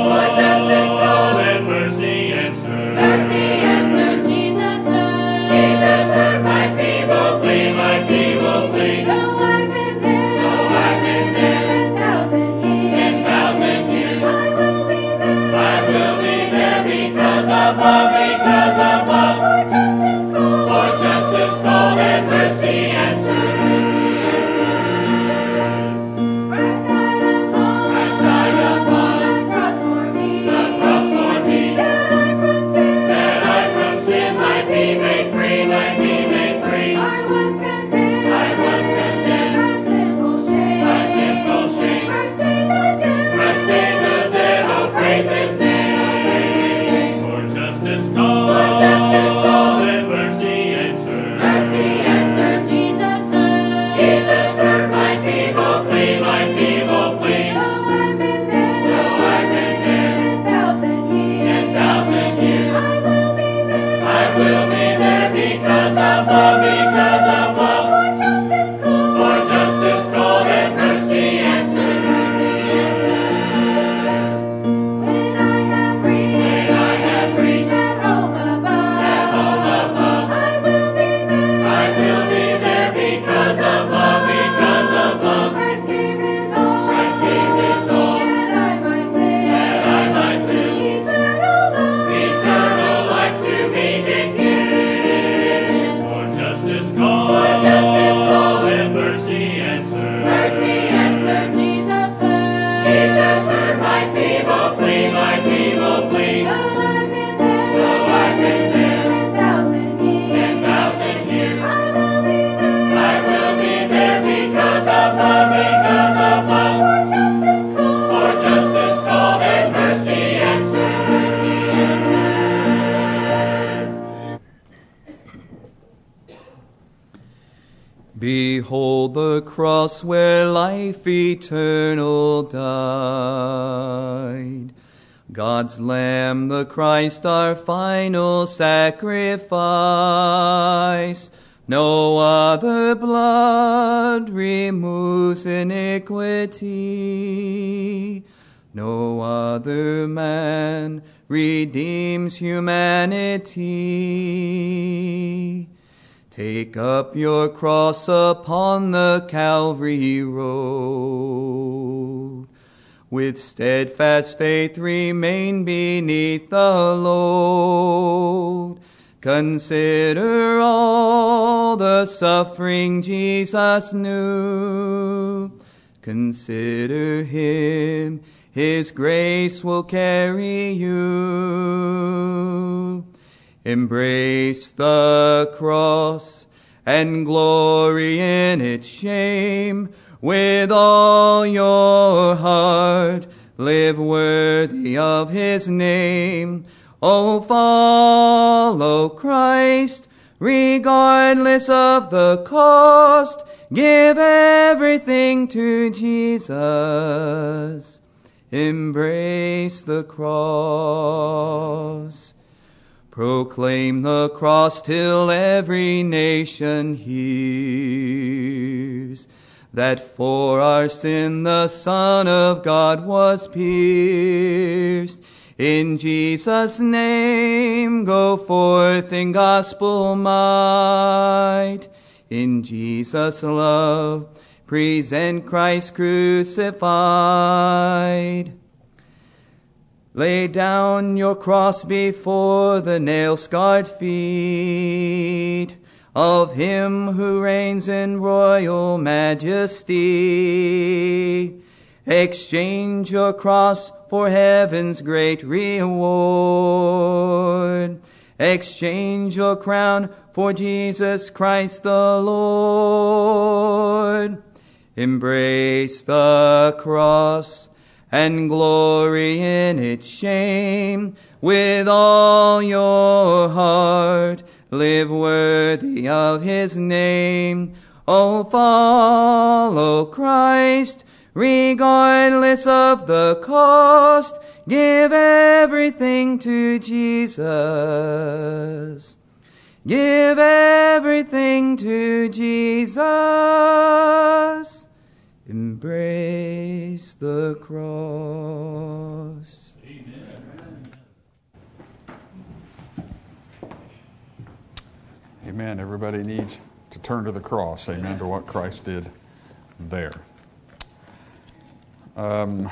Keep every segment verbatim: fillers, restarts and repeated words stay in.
For justice call and mercy answer. Mercy answer, Jesus heard. Jesus heard my feeble plea, my feeble plea. Though I've been there, though I've been there, ten thousand years, ten thousand years, I will be there, I will be there because of love, because of love. For justice call, for justice call and mercy answer, mercy answer. Christ died upon, Christ died upon the cross for me, the cross for me, that I from sin, that I from sin might be made free, might be made free. I was condemned, I was condemned by sinful shame, by sinful shame. Christ paid the debt, Christ paid the debt. Oh, praise His name, oh, praise His name. For justice call, for justice call and mercy answer, mercy answer, Jesus heard. Jesus heard my feeble plea, my feeble plea. Though I've been there, though I've been there, ten thousand years, ten thousand years, I will be there, I will be there because of love, because of love. For justice call, for justice call and mercy answer, mercy answer. When I have reached, when I have reached that home above, that home above, I will be there, I will be there because of love, because of love. Christ gave His all, Christ gave His all, that I might live, that I might live. Eternal love, eternal life to me did give. For justice call, for justice call and mercy answer, mercy answer, Jesus heard. Jesus heard my feeble plea, my feeble plea. Though I've been there, though I've been there, ten thousand years, ten thousand years, I will be there, I will be there because of love, because of love. For justice call, for justice call and mercy answer, mercy answer. Behold the cross where life eternal died. God's Lamb, the Christ, our final sacrifice. No other blood removes iniquity. No other man redeems humanity. Take up your cross upon the Calvary road. With steadfast faith remain beneath the load. Consider all the suffering Jesus knew. Consider Him, His grace will carry you. Embrace the cross and glory in its shame. With all your heart, live worthy of His name. Oh, follow Christ, regardless of the cost. Give everything to Jesus. Embrace the cross. Proclaim the cross till every nation hears that for our sin the Son of God was pierced. In Jesus' name go forth in gospel might. In Jesus' love present Christ crucified. Lay down your cross before the nail-scarred feet of Him who reigns in royal majesty. Exchange your cross for heaven's great reward. Exchange your crown for Jesus Christ the Lord. Embrace the cross and glory in its shame. With all your heart, live worthy of His name. Oh, follow Christ, regardless of the cost. Give everything to Jesus. Give everything to Jesus. Embrace the cross. Amen. Amen. Everybody needs to turn to the cross. Amen. To what Christ did there. Um,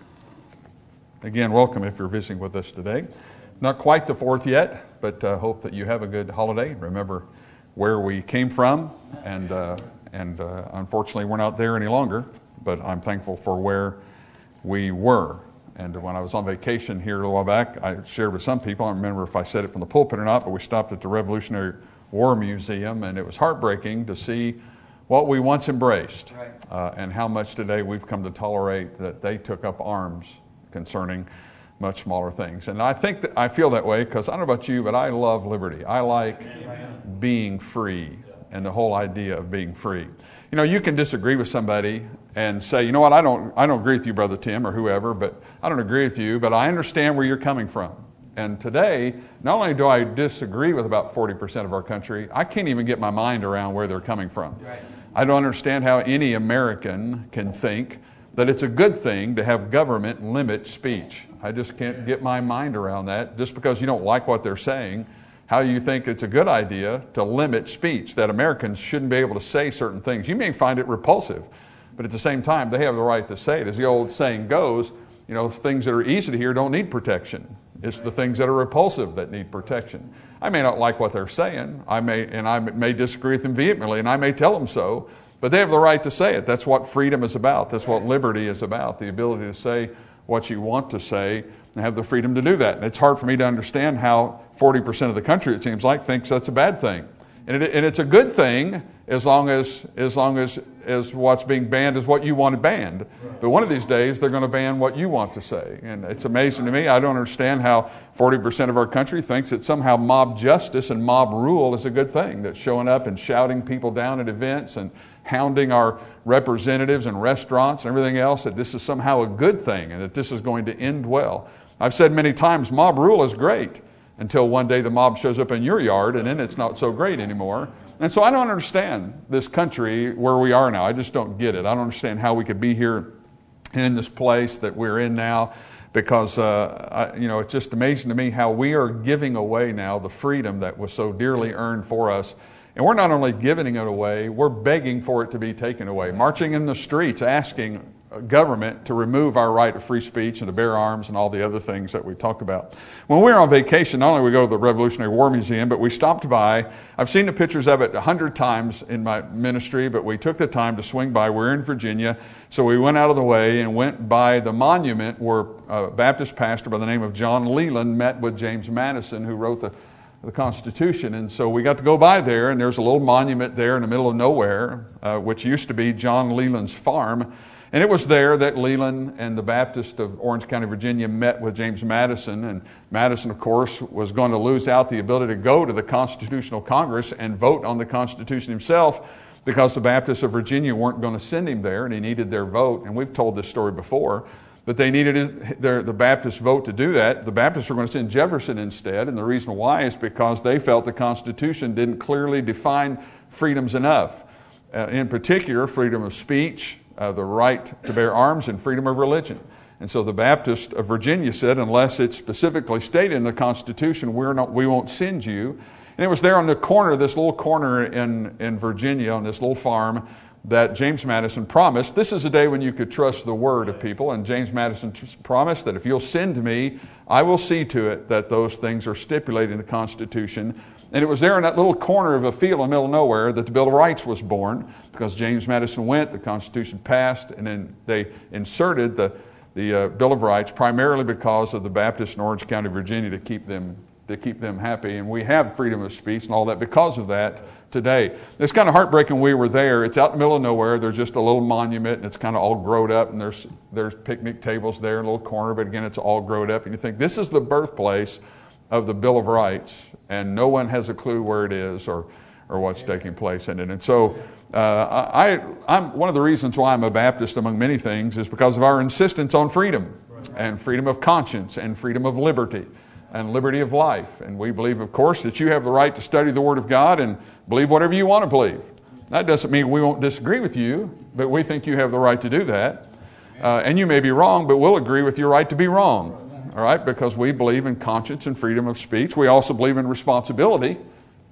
again, welcome if you're visiting with us today. Not quite the fourth yet, but uh, hope that you have a good holiday. Remember where we came from, and uh, and uh, unfortunately we're not there any longer, but I'm thankful for where we were. And when I was on vacation here a little while back, I shared with some people, I don't remember if I said it from the pulpit or not, but we stopped at the Revolutionary War Museum, and it was heartbreaking to see what we once embraced, right. uh, and how much today we've come to tolerate that they took up arms concerning much smaller things. And I think that I feel that way because I don't know about you, but I love liberty. I like Amen. being free and the whole idea of being free. You know, you can disagree with somebody and say, you know what, I don't I don't agree with you, Brother Tim, or whoever, but I don't agree with you, but I understand where you're coming from. And today, not only do I disagree with about forty percent of our country, I can't even get my mind around where they're coming from. Right. I don't understand how any American can think that it's a good thing to have government limit speech. I just can't get my mind around that. Just because you don't like what they're saying, how you think it's a good idea to limit speech, that Americans shouldn't be able to say certain things. You may find it repulsive, but at the same time, they have the right to say it. As the old saying goes, you know, things that are easy to hear don't need protection. It's the things that are repulsive that need protection. I may not like what they're saying, I may, and I may disagree with them vehemently, and I may tell them so, but they have the right to say it. That's what freedom is about. That's what liberty is about, the ability to say what you want to say and have the freedom to do that. And it's hard for me to understand how forty percent of the country, it seems like, thinks that's a bad thing. And, it, and it's a good thing as long as as long as, as what's being banned is what you want banned. But one of these days, they're going to ban what you want to say. And it's amazing to me. I don't understand how forty percent of our country thinks that somehow mob justice and mob rule is a good thing, that showing up and shouting people down at events and hounding our representatives in restaurants and everything else, that this is somehow a good thing and that this is going to end well. I've said many times, mob rule is great until one day the mob shows up in your yard, and then it's not so great anymore. And so I don't understand this country where we are now. I just don't get it. I don't understand how we could be here and in this place that we're in now, because uh, I, you know, it's just amazing to me how we are giving away now the freedom that was so dearly earned for us. And we're not only giving it away, we're begging for it to be taken away, marching in the streets asking government to remove our right of free speech and to bear arms and all the other things that we talk about. When we were on vacation, not only did we go to the Revolutionary War Museum, but we stopped by. I've seen the pictures of it a hundred times in my ministry, but we took the time to swing by. We're in Virginia, so we went out of the way and went by the monument where a Baptist pastor by the name of John Leland met with James Madison, who wrote the the Constitution. And so we got to go by there, and there's a little monument there in the middle of nowhere, uh, which used to be John Leland's farm. And it was there that Leland and the Baptist of Orange County, Virginia met with James Madison. And Madison, of course, was going to lose out the ability to go to the Constitutional Congress and vote on the Constitution himself because the Baptists of Virginia weren't going to send him there, and he needed their vote. And we've told this story before. But they needed their, the Baptist vote to do that. The Baptists were going to send Jefferson instead, and the reason why is because they felt the Constitution didn't clearly define freedoms enough. Uh, in particular, freedom of speech, uh, the right to bear arms, and freedom of religion. And so the Baptist of Virginia said, unless it's specifically stated in the Constitution, we're not, we won't send you. And it was there on the corner, this little corner in, in Virginia, on this little farm, that James Madison promised, this is a day when you could trust the word of people, and James Madison t- promised that if you'll send me, I will see to it that those things are stipulated in the Constitution. And it was there in that little corner of a field in the middle of nowhere that the Bill of Rights was born, because James Madison went, the Constitution passed, and then they inserted the, the uh, Bill of Rights primarily because of the Baptists in Orange County, Virginia, to keep them to keep them happy. And we have freedom of speech and all that because of that today. It's kind of heartbreaking we were there. It's out in the middle of nowhere. There's just a little monument, and it's kind of all growed up, and there's there's picnic tables there in a little corner, but again, it's all growed up. And you think, this is the birthplace of the Bill of Rights, and no one has a clue where it is or or what's taking place in it. And so uh, I, I'm one of the reasons why I'm a Baptist, among many things, is because of our insistence on freedom, and freedom of conscience, and freedom of liberty, and liberty of life. And we believe, of course, that you have the right to study the Word of God and believe whatever you want to believe. That doesn't mean we won't disagree with you, but we think you have the right to do that. Uh, and you may be wrong, but we'll agree with your right to be wrong. All right? Because we believe in conscience and freedom of speech. We also believe in responsibility.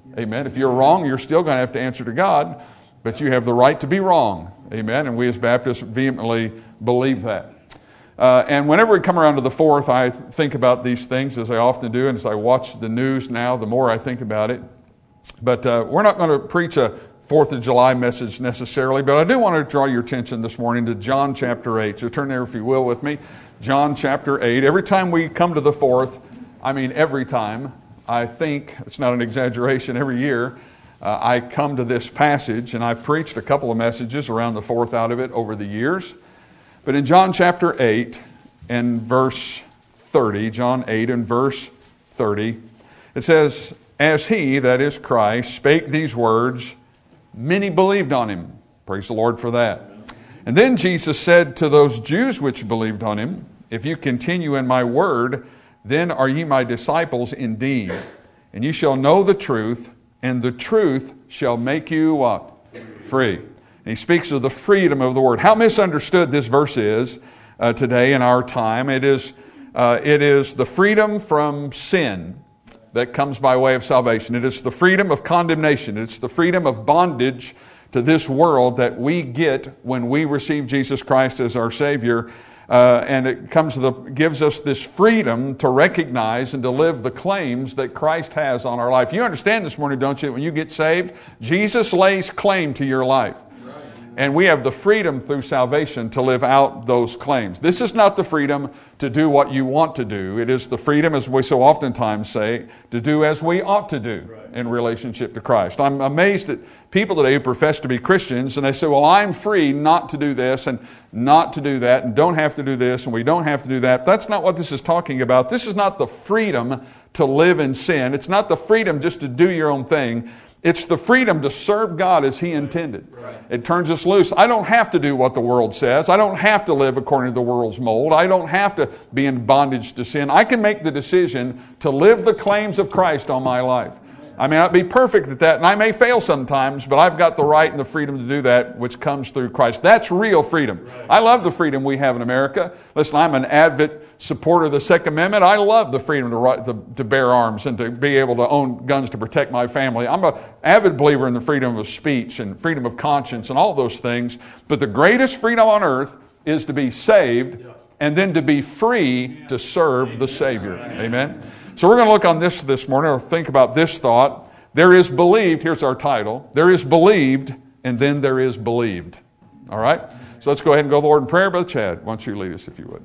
Amen. If you're wrong, you're still going to have to answer to God, but you have the right to be wrong. Amen. And we as Baptists vehemently believe that. Uh, and whenever we come around to the fourth, I think about these things, as I often do, and as I watch the news now, the more I think about it. But uh, we're not going to preach a fourth of July message necessarily, but I do want to draw your attention this morning to John chapter eight. So turn there, if you will, with me. John chapter eight. Every time we come to the fourth, I mean every time, I think, it's not an exaggeration, every year, uh, I come to this passage, and I've preached a couple of messages around the fourth out of it over the years. But in John chapter eight and verse thirty, John eight and verse thirty, it says, "As he," that is Christ, "spake these words, many believed on him." Praise the Lord for that. "And then Jesus said to those Jews which believed on him, If you continue in my word, then are ye my disciples indeed. And ye shall know the truth, and the truth shall make you what? Free." And he speaks of the freedom of the word. How misunderstood this verse is uh, today in our time. It is, uh, it is the freedom from sin that comes by way of salvation. It is the freedom of condemnation. It's the freedom of bondage to this world that we get when we receive Jesus Christ as our Savior. Uh, and it comes to the, gives us this freedom to recognize and to live the claims that Christ has on our life. You understand this morning, don't you? When you get saved, Jesus lays claim to your life. And we have the freedom through salvation to live out those claims. This is not the freedom to do what you want to do. It is the freedom, as we so oftentimes say, to do as we ought to do in relationship to Christ. I'm amazed at people today who profess to be Christians, and they say, well, I'm free not to do this and not to do that, and don't have to do this, and we don't have to do that. That's not what this is talking about. This is not the freedom to live in sin. It's not the freedom just to do your own thing. It's the freedom to serve God as He intended. Right. It turns us loose. I don't have to do what the world says. I don't have to live according to the world's mold. I don't have to be in bondage to sin. I can make the decision to live the claims of Christ on my life. I may not be perfect at that, and I may fail sometimes, but I've got the right and the freedom to do that, which comes through Christ. That's real freedom. Right. I love the freedom we have in America. Listen, I'm an avid supporter of the Second Amendment. I love the freedom to, to, to bear arms and to be able to own guns to protect my family. I'm an avid believer in the freedom of speech and freedom of conscience and all those things. But the greatest freedom on earth is to be saved and then to be free to serve the Savior. Amen? So we're going to look on this this morning, or think about this thought. There is believed, here's our title, there is believed, and then there is believed. All right? So let's go ahead and go to the Lord in prayer. Brother Chad, why don't you lead us if you would.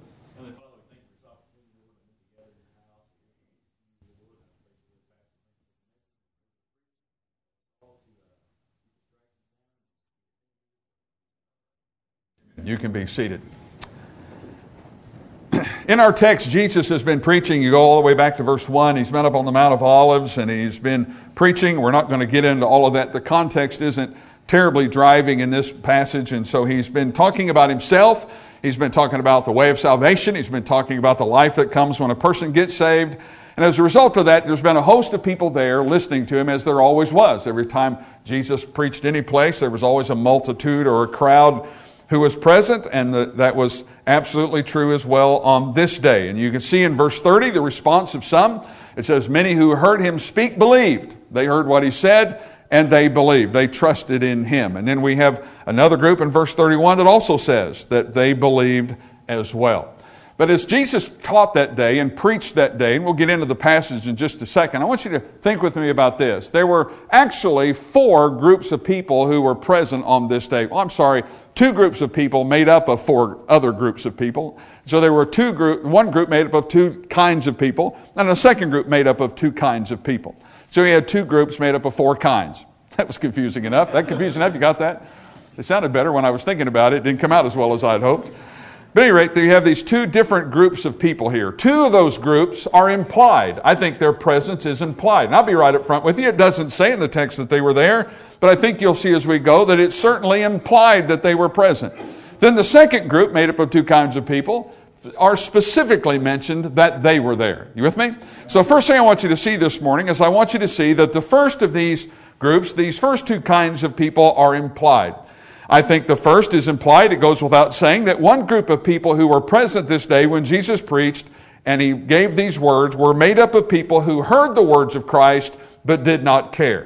You can be seated. In our text, Jesus has been preaching. You go all the way back to verse one. He's been up on the Mount of Olives and he's been preaching. We're not going to get into all of that. The context isn't terribly driving in this passage. And so he's been talking about himself. He's been talking about the way of salvation. He's been talking about the life that comes when a person gets saved. And as a result of that, there's been a host of people there listening to him, as there always was. Every time Jesus preached any place, there was always a multitude or a crowd who was present, and the, that was absolutely true as well on this day. And you can see in verse thirty the response of some. It says, many who heard him speak believed. They heard what he said, and they believed. They trusted in him. And then we have another group in verse thirty-one that also says that they believed as well. But as Jesus taught that day and preached that day, and we'll get into the passage in just a second, I want you to think with me about this. There were actually four groups of people who were present on this day. Well, I'm sorry, two groups of people made up of four other groups of people. So there were two group, one group made up of two kinds of people, and a second group made up of two kinds of people. So he had two groups made up of four kinds. That was confusing enough. That confusing enough? You got that? It sounded better when I was thinking about it. It didn't come out as well as I'd hoped. But at any rate, you have these two different groups of people here. Two of those groups are implied. I think their presence is implied. And I'll be right up front with you. It doesn't say in the text that they were there, but I think you'll see as we go that it's certainly implied that they were present. Then the second group, made up of two kinds of people, are specifically mentioned that they were there. You with me? So first thing I want you to see this morning is I want you to see that the first of these groups, these first two kinds of people, are implied. I think the first is implied. It goes without saying that one group of people who were present this day when Jesus preached and he gave these words were made up of people who heard the words of Christ but did not care.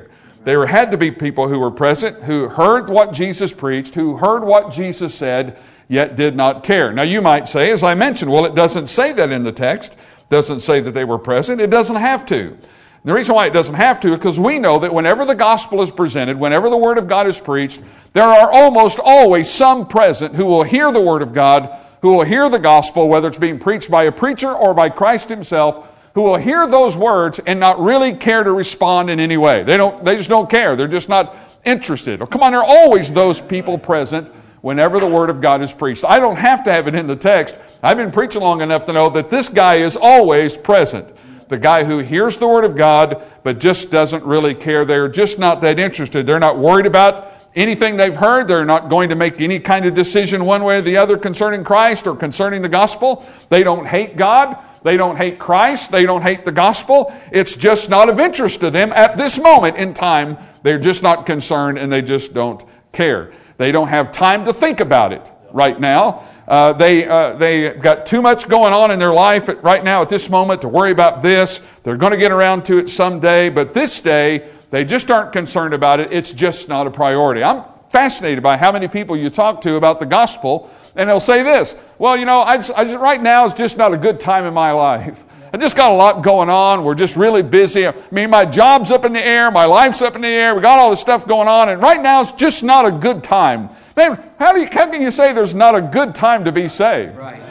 There had to be people who were present, who heard what Jesus preached, who heard what Jesus said, yet did not care. Now you might say, as I mentioned, well, it doesn't say that in the text. It doesn't say that they were present. It doesn't have to. And the reason why it doesn't have to is because we know that whenever the gospel is presented, whenever the Word of God is preached, there are almost always some present who will hear the Word of God, who will hear the gospel, whether it's being preached by a preacher or by Christ Himself, who will hear those words and not really care to respond in any way. They don't. They just don't care. They're just not interested. Oh, come on, there are always those people present whenever the Word of God is preached. I don't have to have it in the text. I've been preaching long enough to know that this guy is always present. The guy who hears the Word of God but just doesn't really care. They're just not that interested. They're not worried about anything they've heard. They're not going to make any kind of decision one way or the other concerning Christ or concerning the gospel. They don't hate God. They don't hate Christ. They don't hate the gospel. It's just not of interest to them at this moment in time. They're just not concerned and they just don't care. They don't have time to think about it right now. Uh, they uh, they got too much going on in their life at, right now at this moment to worry about this. They're going to get around to it someday, but this day they just aren't concerned about it. It's just not a priority. I'm fascinated by how many people you talk to about the gospel, and they'll say this, well, you know, I just, I just, right now is just not a good time in my life. I just got a lot going on. We're just really busy. I mean, my job's up in the air. My life's up in the air. We got all this stuff going on, and right now it's just not a good time. Man, how do you, how can you say there's not a good time to be saved? Right.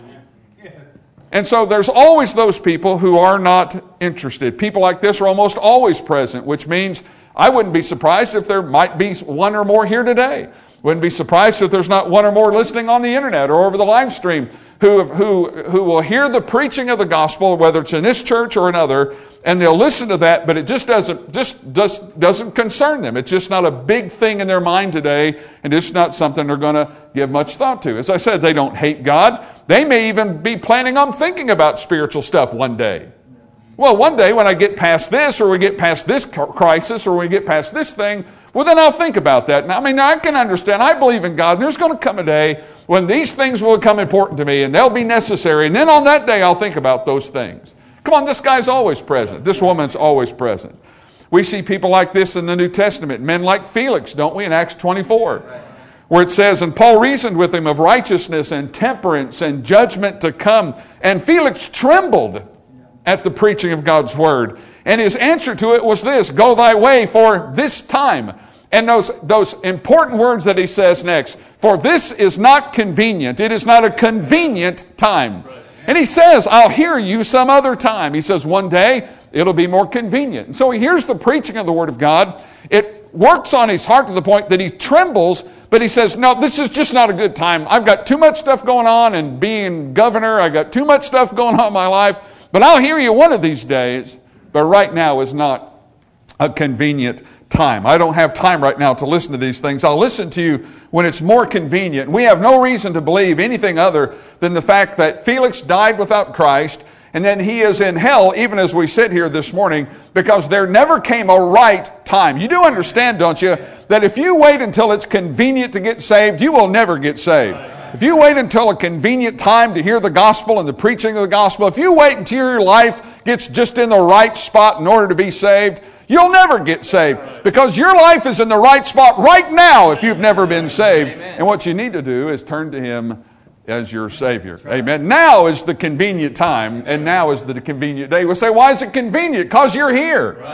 And so there's always those people who are not interested. People like this are almost always present, which means I wouldn't be surprised if there might be one or more here today. Wouldn't be surprised if there's not one or more listening on the internet or over the live stream who, who, who will hear the preaching of the gospel, whether it's in this church or another, and they'll listen to that, but it just doesn't just does, doesn't concern them. It's just not a big thing in their mind today, and it's not something they're going to give much thought to. As I said, they don't hate God. They may even be planning on thinking about spiritual stuff one day. Well, one day when I get past this, or we get past this crisis, or we get past this thing, well, then I'll think about that. Now, I mean, I can understand. I believe in God, and there's going to come a day when these things will become important to me, and they'll be necessary, and then on that day I'll think about those things. Come on, this guy's always present. This woman's always present. We see people like this in the New Testament, men like Felix, don't we, in Acts twenty-four, where it says, and Paul reasoned with him of righteousness and temperance and judgment to come, and Felix trembled at the preaching of God's word. And his answer to it was this, go thy way for this time. And those, those important words that he says next, for this is not convenient. It is not a convenient time. And he says, I'll hear you some other time. He says, one day it'll be more convenient. And so he hears the preaching of the word of God. It works on his heart to the point that he trembles, but he says, no, this is just not a good time. I've got too much stuff going on, and being governor, I've got too much stuff going on in my life. But I'll hear you one of these days. But right now is not a convenient time. I don't have time right now to listen to these things. I'll listen to you when it's more convenient. We have no reason to believe anything other than the fact that Felix died without Christ, and then he is in hell even as we sit here this morning, because there never came a right time. You do understand, don't you, that if you wait until it's convenient to get saved, you will never get saved. If you wait until a convenient time to hear the gospel and the preaching of the gospel, if you wait until your life gets just in the right spot in order to be saved, you'll never get saved, because your life is in the right spot right now if you've never been saved. And what you need to do is turn to Him as your Savior. Amen. Now is the convenient time, and now is the convenient day. We'll say, why is it convenient? Because you're here.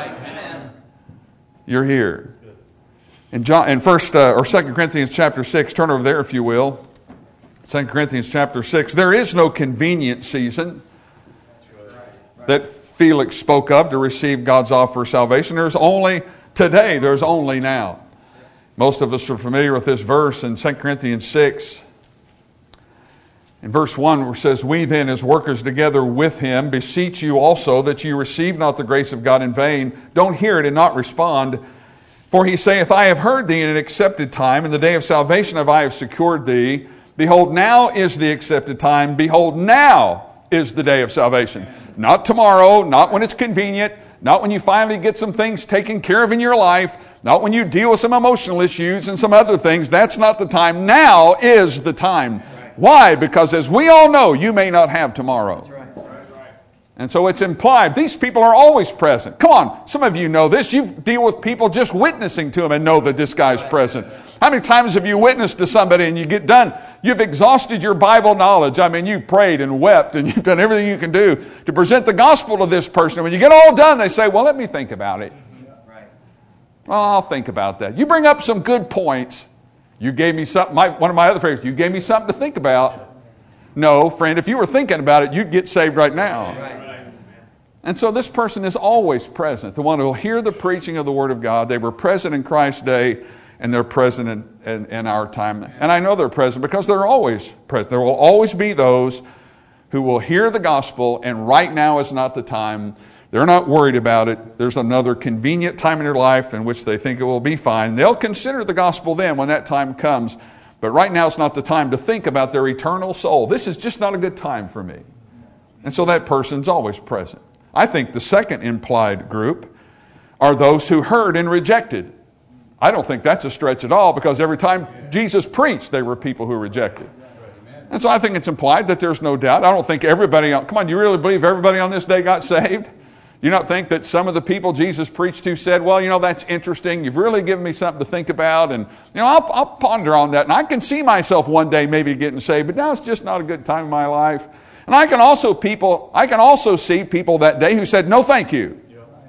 You're here. In John, in First uh, or Second Corinthians chapter six, turn over there if you will. Second Corinthians chapter six. There is no convenient season that Felix spoke of to receive God's offer of salvation. There's only today. There's only now. Most of us are familiar with this verse in Second Corinthians six. In verse one, where it says, we then as workers together with him beseech you also that you receive not the grace of God in vain. Don't hear it and not respond. For he saith, I have heard thee in an accepted time. In the day of salvation have I have secured thee. Behold, now is the accepted time. Behold, now is the day of salvation. Not tomorrow, not when it's convenient, not when you finally get some things taken care of in your life, not when you deal with some emotional issues and some other things. That's not the time. Now is the time. Why? Because as we all know, you may not have tomorrow. And so it's implied. These people are always present. Come on, some of you know this. You deal with people just witnessing to them and know that this guy's present. How many times have you witnessed to somebody and you get done? You've exhausted your Bible knowledge. I mean, you've prayed and wept and you've done everything you can do to present the gospel to this person. And when you get all done, they say, well, let me think about it. Well, I'll think about that. You bring up some good points. You gave me something, my, one of my other favorites, you gave me something to think about. No, friend, if you were thinking about it, you'd get saved right now. And so this person is always present. The one who will hear the preaching of the Word of God. They were present in Christ's day, and they're present in, in, in our time. And I know they're present because they're always present. There will always be those who will hear the gospel, and right now is not the time. They're not worried about it. There's another convenient time in their life in which they think it will be fine. They'll consider the gospel then when that time comes. But right now is not the time to think about their eternal soul. This is just not a good time for me. And so that person's always present. I think the second implied group are those who heard and rejected. I don't think that's a stretch at all, because every time Jesus preached, there were people who rejected. And so I think it's implied that there's no doubt. I don't think everybody, come on, do you really believe everybody on this day got saved? Do you not think that some of the people Jesus preached to said, well, you know, that's interesting. You've really given me something to think about. And, you know, I'll, I'll ponder on that. And I can see myself one day maybe getting saved, but now it's just not a good time in my life. And I can also people, I can also see people that day who said, no, thank you.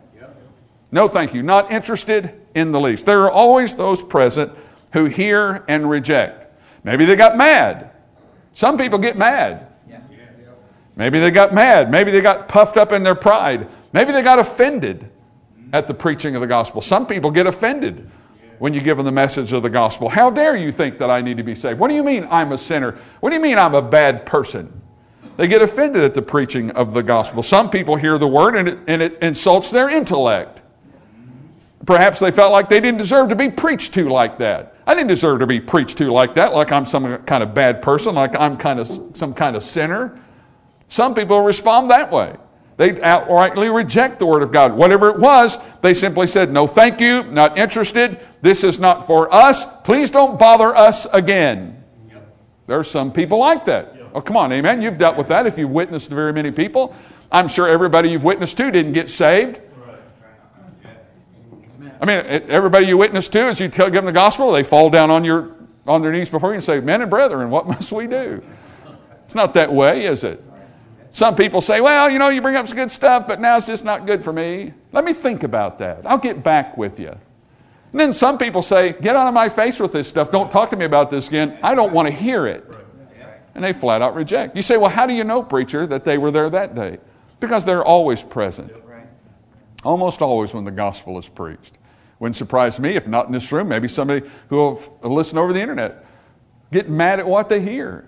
No, thank you. Not interested in the least. There are always those present who hear and reject. Maybe they got mad. Some people get mad. Maybe they got mad. Maybe they got puffed up in their pride. Maybe they got offended at the preaching of the gospel. Some people get offended when you give them the message of the gospel. How dare you think that I need to be saved? What do you mean I'm a sinner? What do you mean I'm a bad person? They get offended at the preaching of the gospel. Some people hear the word and it, and it insults their intellect. Perhaps they felt like they didn't deserve to be preached to like that. I didn't deserve to be preached to like that, like I'm some kind of bad person, like I'm kind of some kind of sinner. Some people respond that way. They outrightly reject the Word of God. Whatever it was, they simply said, no, thank you, not interested. This is not for us. Please don't bother us again. There are some people like that. Oh, come on, amen. You've dealt with that if you've witnessed to very many people. I'm sure everybody you've witnessed to didn't get saved. I mean, everybody you witness to, as you tell, give them the gospel, they fall down on your on their knees before you and say, men and brethren, what must we do? It's not that way, is it? Some people say, well, you know, you bring up some good stuff, but now it's just not good for me. Let me think about that. I'll get back with you. And then some people say, get out of my face with this stuff. Don't talk to me about this again. I don't want to hear it. And they flat out reject. You say, well, how do you know, preacher, that they were there that day? Because they're always present. Almost always when the gospel is preached. Wouldn't surprise me if not in this room, maybe somebody who will listen over the internet, get mad at what they hear.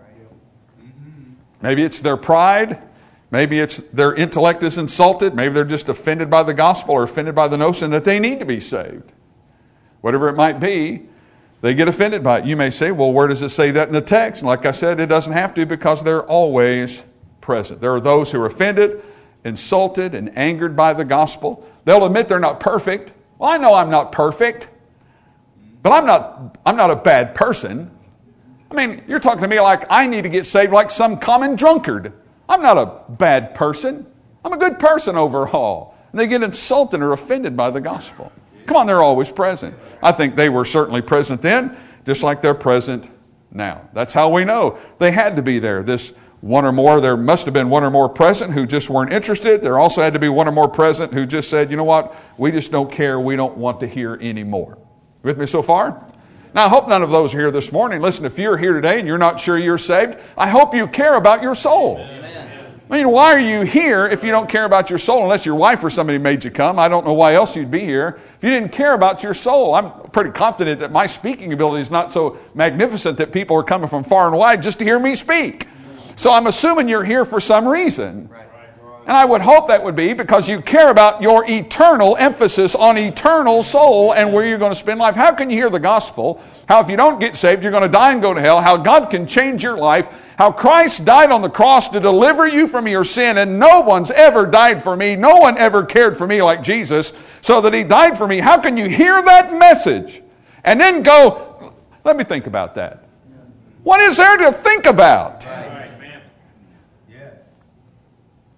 Maybe it's their pride. Maybe it's their intellect is insulted. Maybe they're just offended by the gospel or offended by the notion that they need to be saved. Whatever it might be, they get offended by it. You may say, well, where does it say that in the text? And like I said, it doesn't have to, because they're always present. There are those who are offended, insulted, and angered by the gospel. They'll admit they're not perfect. Well, I know I'm not perfect, but I'm not, I'm not a bad person. I mean, you're talking to me like I need to get saved like some common drunkard. I'm not a bad person. I'm a good person overall. And they get insulted or offended by the gospel. Come on, they're always present. I think they were certainly present then, just like they're present now. That's how we know they had to be there. This one or more, there must have been one or more present who just weren't interested. There also had to be one or more present who just said, you know what, we just don't care. We don't want to hear anymore. With me so far? Now, I hope none of those are here this morning. Listen, if you're here today and you're not sure you're saved, I hope you care about your soul. Amen. I mean, why are you here if you don't care about your soul? Unless your wife or somebody made you come. I don't know why else you'd be here. If you didn't care about your soul, I'm pretty confident that my speaking ability is not so magnificent that people are coming from far and wide just to hear me speak. So I'm assuming you're here for some reason. And I would hope that would be because you care about your eternal emphasis on eternal soul and where you're going to spend life. How can you hear the gospel? How if you don't get saved, you're going to die and go to hell. How God can change your life. How Christ died on the cross to deliver you from your sin. And no one's ever died for me. No one ever cared for me like Jesus, so that He died for me. How can you hear that message and then go, let me think about that? What is there to think about?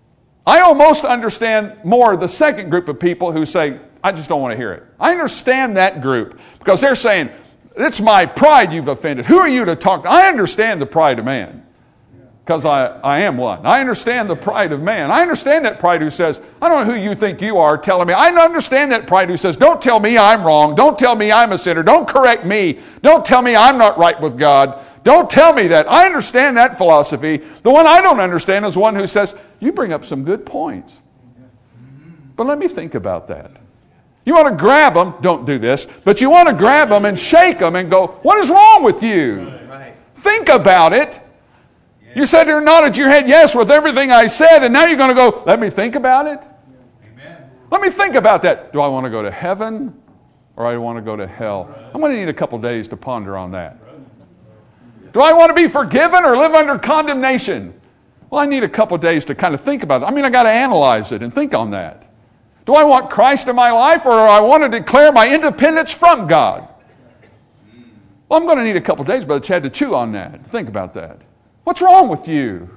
I almost understand more the second group of people who say, I just don't want to hear it. I understand that group because they're saying, it's my pride you've offended. Who are you to talk to? I understand the pride of man because I, I am one. I understand the pride of man. I understand that pride who says, I don't know who you think you are telling me. I understand that pride who says, don't tell me I'm wrong. Don't tell me I'm a sinner. Don't correct me. Don't tell me I'm not right with God. Don't tell me that. I understand that philosophy. The one I don't understand is one who says, you bring up some good points. But let me think about that. You want to grab them, don't do this, but you want to grab them and shake them and go, what is wrong with you? Right. Think about it. Yeah. You said you nodded your head yes with everything I said, and now you're going to go, let me think about it? Amen. Let me think about that. Do I want to go to heaven or I want to go to hell? I'm going to need a couple days to ponder on that. Do I want to be forgiven or live under condemnation? Well, I need a couple days to kind of think about it. I mean, I got to analyze it and think on that. Do I want Christ in my life or do I want to declare my independence from God? Well, I'm going to need a couple days, Brother Chad, to chew on that. Think about that. What's wrong with you?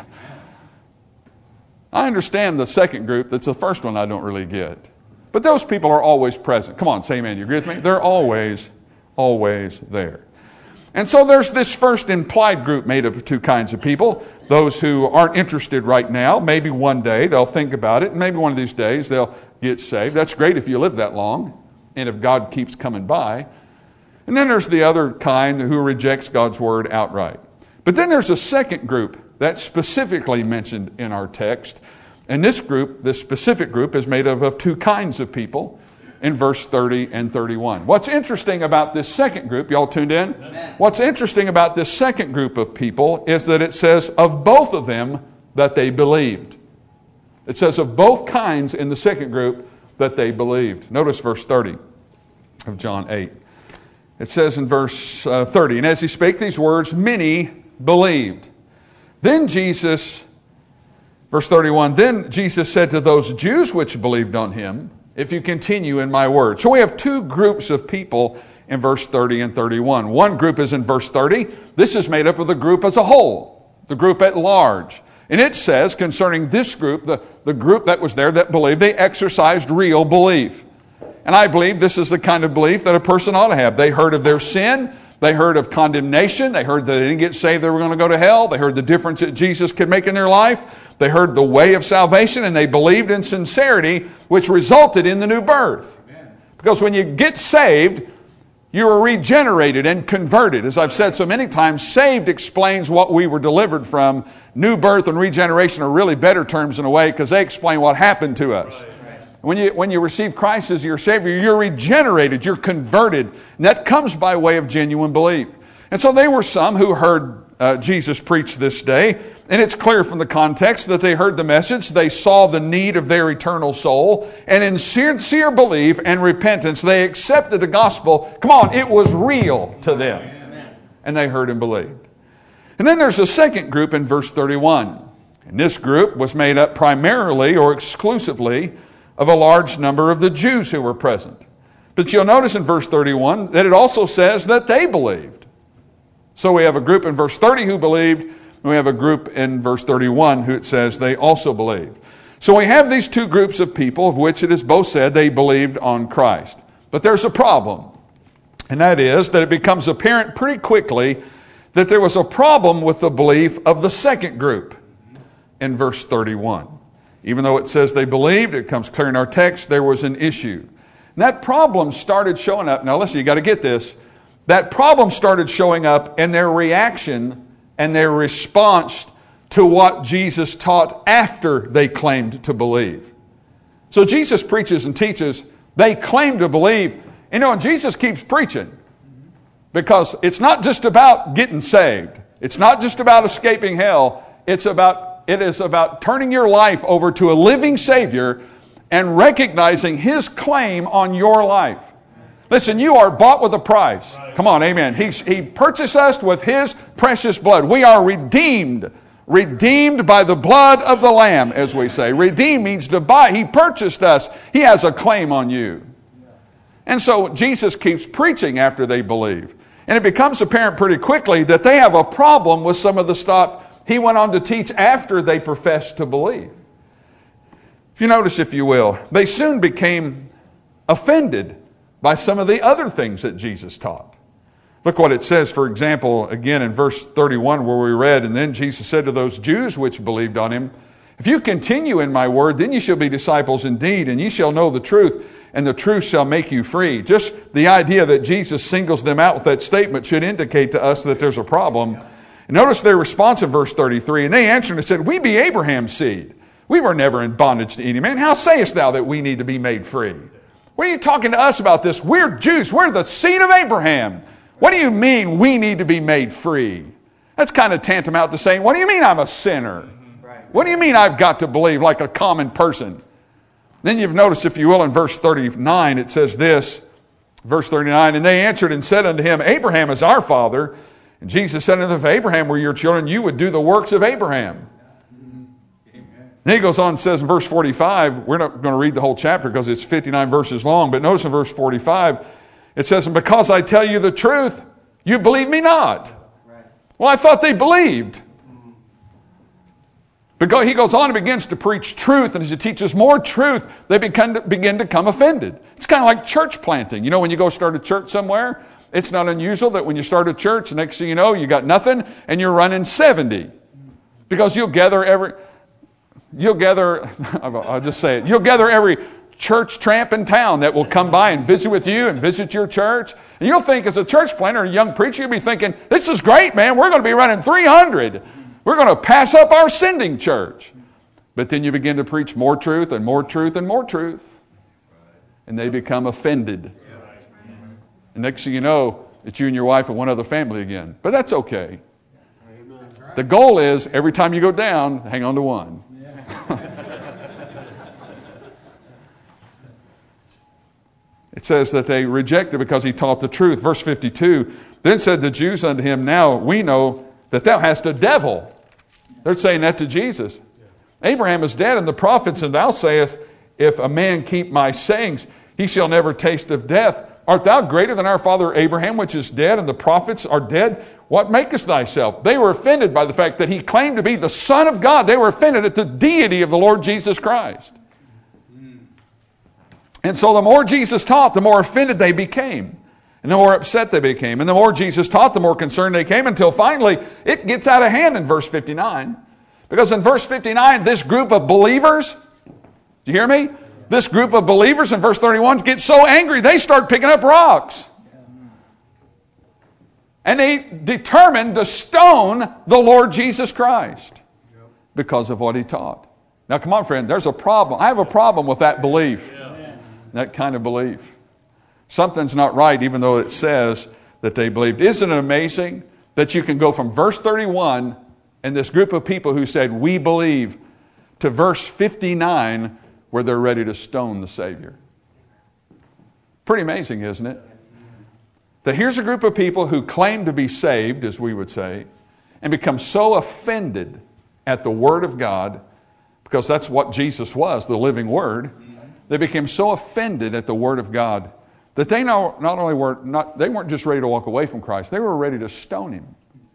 I understand the second group. That's the first one I don't really get. But those people are always present. Come on, say amen. You agree with me? They're always, always there. And so there's this first implied group made up of two kinds of people. Those who aren't interested right now, maybe one day they'll think about it, and maybe one of these days they'll get saved. That's great if you live that long, and if God keeps coming by. And then there's the other kind who rejects God's word outright. But then there's a second group that's specifically mentioned in our text. And this group, this specific group, is made up of two kinds of people in verse thirty and thirty-one. What's interesting about this second group, y'all tuned in? Amen. What's interesting about this second group of people is that it says of both of them that they believed. It says of both kinds in the second group that they believed. Notice verse thirty of John eight. It says in verse uh, thirty, and as he spake these words, many believed. Then Jesus, verse thirty-one, then Jesus said to those Jews which believed on him, if you continue in my word. So we have two groups of people in verse thirty and thirty-one. One group is in verse thirty. This is made up of the group as a whole, the group at large. And it says concerning this group, the, the group that was there that believed, they exercised real belief. And I believe this is the kind of belief that a person ought to have. They heard of their sin. They heard of condemnation. They heard that they didn't get saved, they were going to go to hell. They heard the difference that Jesus could make in their life. They heard the way of salvation, and they believed in sincerity, which resulted in the new birth. Amen. Because when you get saved, you are regenerated and converted. As I've said so many times, saved explains what we were delivered from. New birth and regeneration are really better terms in a way because they explain what happened to us. Right. When you, when you receive Christ as your Savior, you're regenerated, you're converted. And that comes by way of genuine belief. And so there were some who heard uh, Jesus preach this day. And it's clear from the context that they heard the message. They saw the need of their eternal soul. And in sincere belief and repentance, they accepted the gospel. Come on, it was real to them. Amen. And they heard and believed. And then there's a second group in verse thirty-one. And this group was made up primarily or exclusively of a large number of the Jews who were present. But you'll notice in verse thirty-one that it also says that they believed. So we have a group in verse thirty who believed, and we have a group in verse thirty-one who it says they also believed. So we have these two groups of people of which it is both said they believed on Christ. But there's a problem, and that is that it becomes apparent pretty quickly that there was a problem with the belief of the second group in verse thirty-one. Even though it says they believed, it comes clear in our text, there was an issue. And that problem started showing up. Now listen, you got to get this. That problem started showing up in their reaction and their response to what Jesus taught after they claimed to believe. So Jesus preaches and teaches. They claim to believe. You know, and Jesus keeps preaching. Because it's not just about getting saved. It's not just about escaping hell. It's about It is about turning your life over to a living Savior and recognizing His claim on your life. Listen, you are bought with a price. Come on, amen. He, he purchased us with His precious blood. We are redeemed. Redeemed by the blood of the Lamb, as we say. Redeemed means to buy. He purchased us. He has a claim on you. And so Jesus keeps preaching after they believe. And it becomes apparent pretty quickly that they have a problem with some of the stuff He went on to teach after they professed to believe. If you notice, if you will, they soon became offended by some of the other things that Jesus taught. Look what it says, for example, again in verse thirty-one where we read, and then Jesus said to those Jews which believed on him, if you continue in my word, then you shall be disciples indeed, and ye shall know the truth, and the truth shall make you free. Just the idea that Jesus singles them out with that statement should indicate to us that there's a problem. And notice their response in verse thirty-three, and they answered and said, we be Abraham's seed. We were never in bondage to any man. How sayest thou that we need to be made free? What are you talking to us about this? We're Jews. We're the seed of Abraham. What do you mean we need to be made free? That's kind of tantamount to saying, what do you mean I'm a sinner? What do you mean I've got to believe like a common person? Then you've noticed, if you will, in verse thirty-nine, it says this, verse thirty-nine, and they answered and said unto him, Abraham is our father. And Jesus said unto them, if Abraham were your children, you would do the works of Abraham. Then he goes on and says in verse forty-five, we're not going to read the whole chapter because it's fifty-nine verses long, but notice in verse forty-five, it says, and because I tell you the truth, you believe me not. Well, I thought they believed. Because he goes on and begins to preach truth, and as he teaches more truth, they begin to, begin to come offended. It's kind of like church planting. You know, when you go start a church somewhere, it's not unusual that when you start a church, the next thing you know, you got nothing, and you're running seventy. Because you'll gather every... You'll gather, I'll just say it, you'll gather every church tramp in town that will come by and visit with you and visit your church. And you'll think as a church planter, a young preacher, you'll be thinking, this is great, man. We're going to be running three hundred. We're going to pass up our sending church. But then you begin to preach more truth and more truth and more truth. And they become offended. And next thing you know, it's you and your wife and one other family again. But that's okay. The goal is, every time you go down, hang on to one. It says that they rejected because he taught the truth. Verse fifty-two, then said the Jews unto him, now we know that thou hast a devil. They're saying that to Jesus. Abraham is dead and the prophets, and thou sayest, if a man keep my sayings, he shall never taste of death. Art thou greater than our father Abraham, which is dead, and the prophets are dead? What makest thyself? They were offended by the fact that he claimed to be the Son of God. They were offended at the deity of the Lord Jesus Christ. And so the more Jesus taught, the more offended they became. And the more upset they became. And the more Jesus taught, the more concerned they came, until finally it gets out of hand in verse fifty-nine. Because in verse fifty-nine, this group of believers, do you hear me? This group of believers in verse thirty-one get so angry, they start picking up rocks. And they determined to stone the Lord Jesus Christ because of what he taught. Now come on, friend, there's a problem. I have a problem with that belief. That kind of belief. Something's not right, even though it says that they believed. Isn't it amazing that you can go from verse thirty-one and this group of people who said, we believe, to verse fifty-nine, where they're ready to stone the Savior? Pretty amazing, isn't it? That here's a group of people who claim to be saved, as we would say, and become so offended at the Word of God, because that's what Jesus was, the living Word. They became so offended at the Word of God that they not, not only were not, they weren't just ready to walk away from Christ, they were ready to stone him.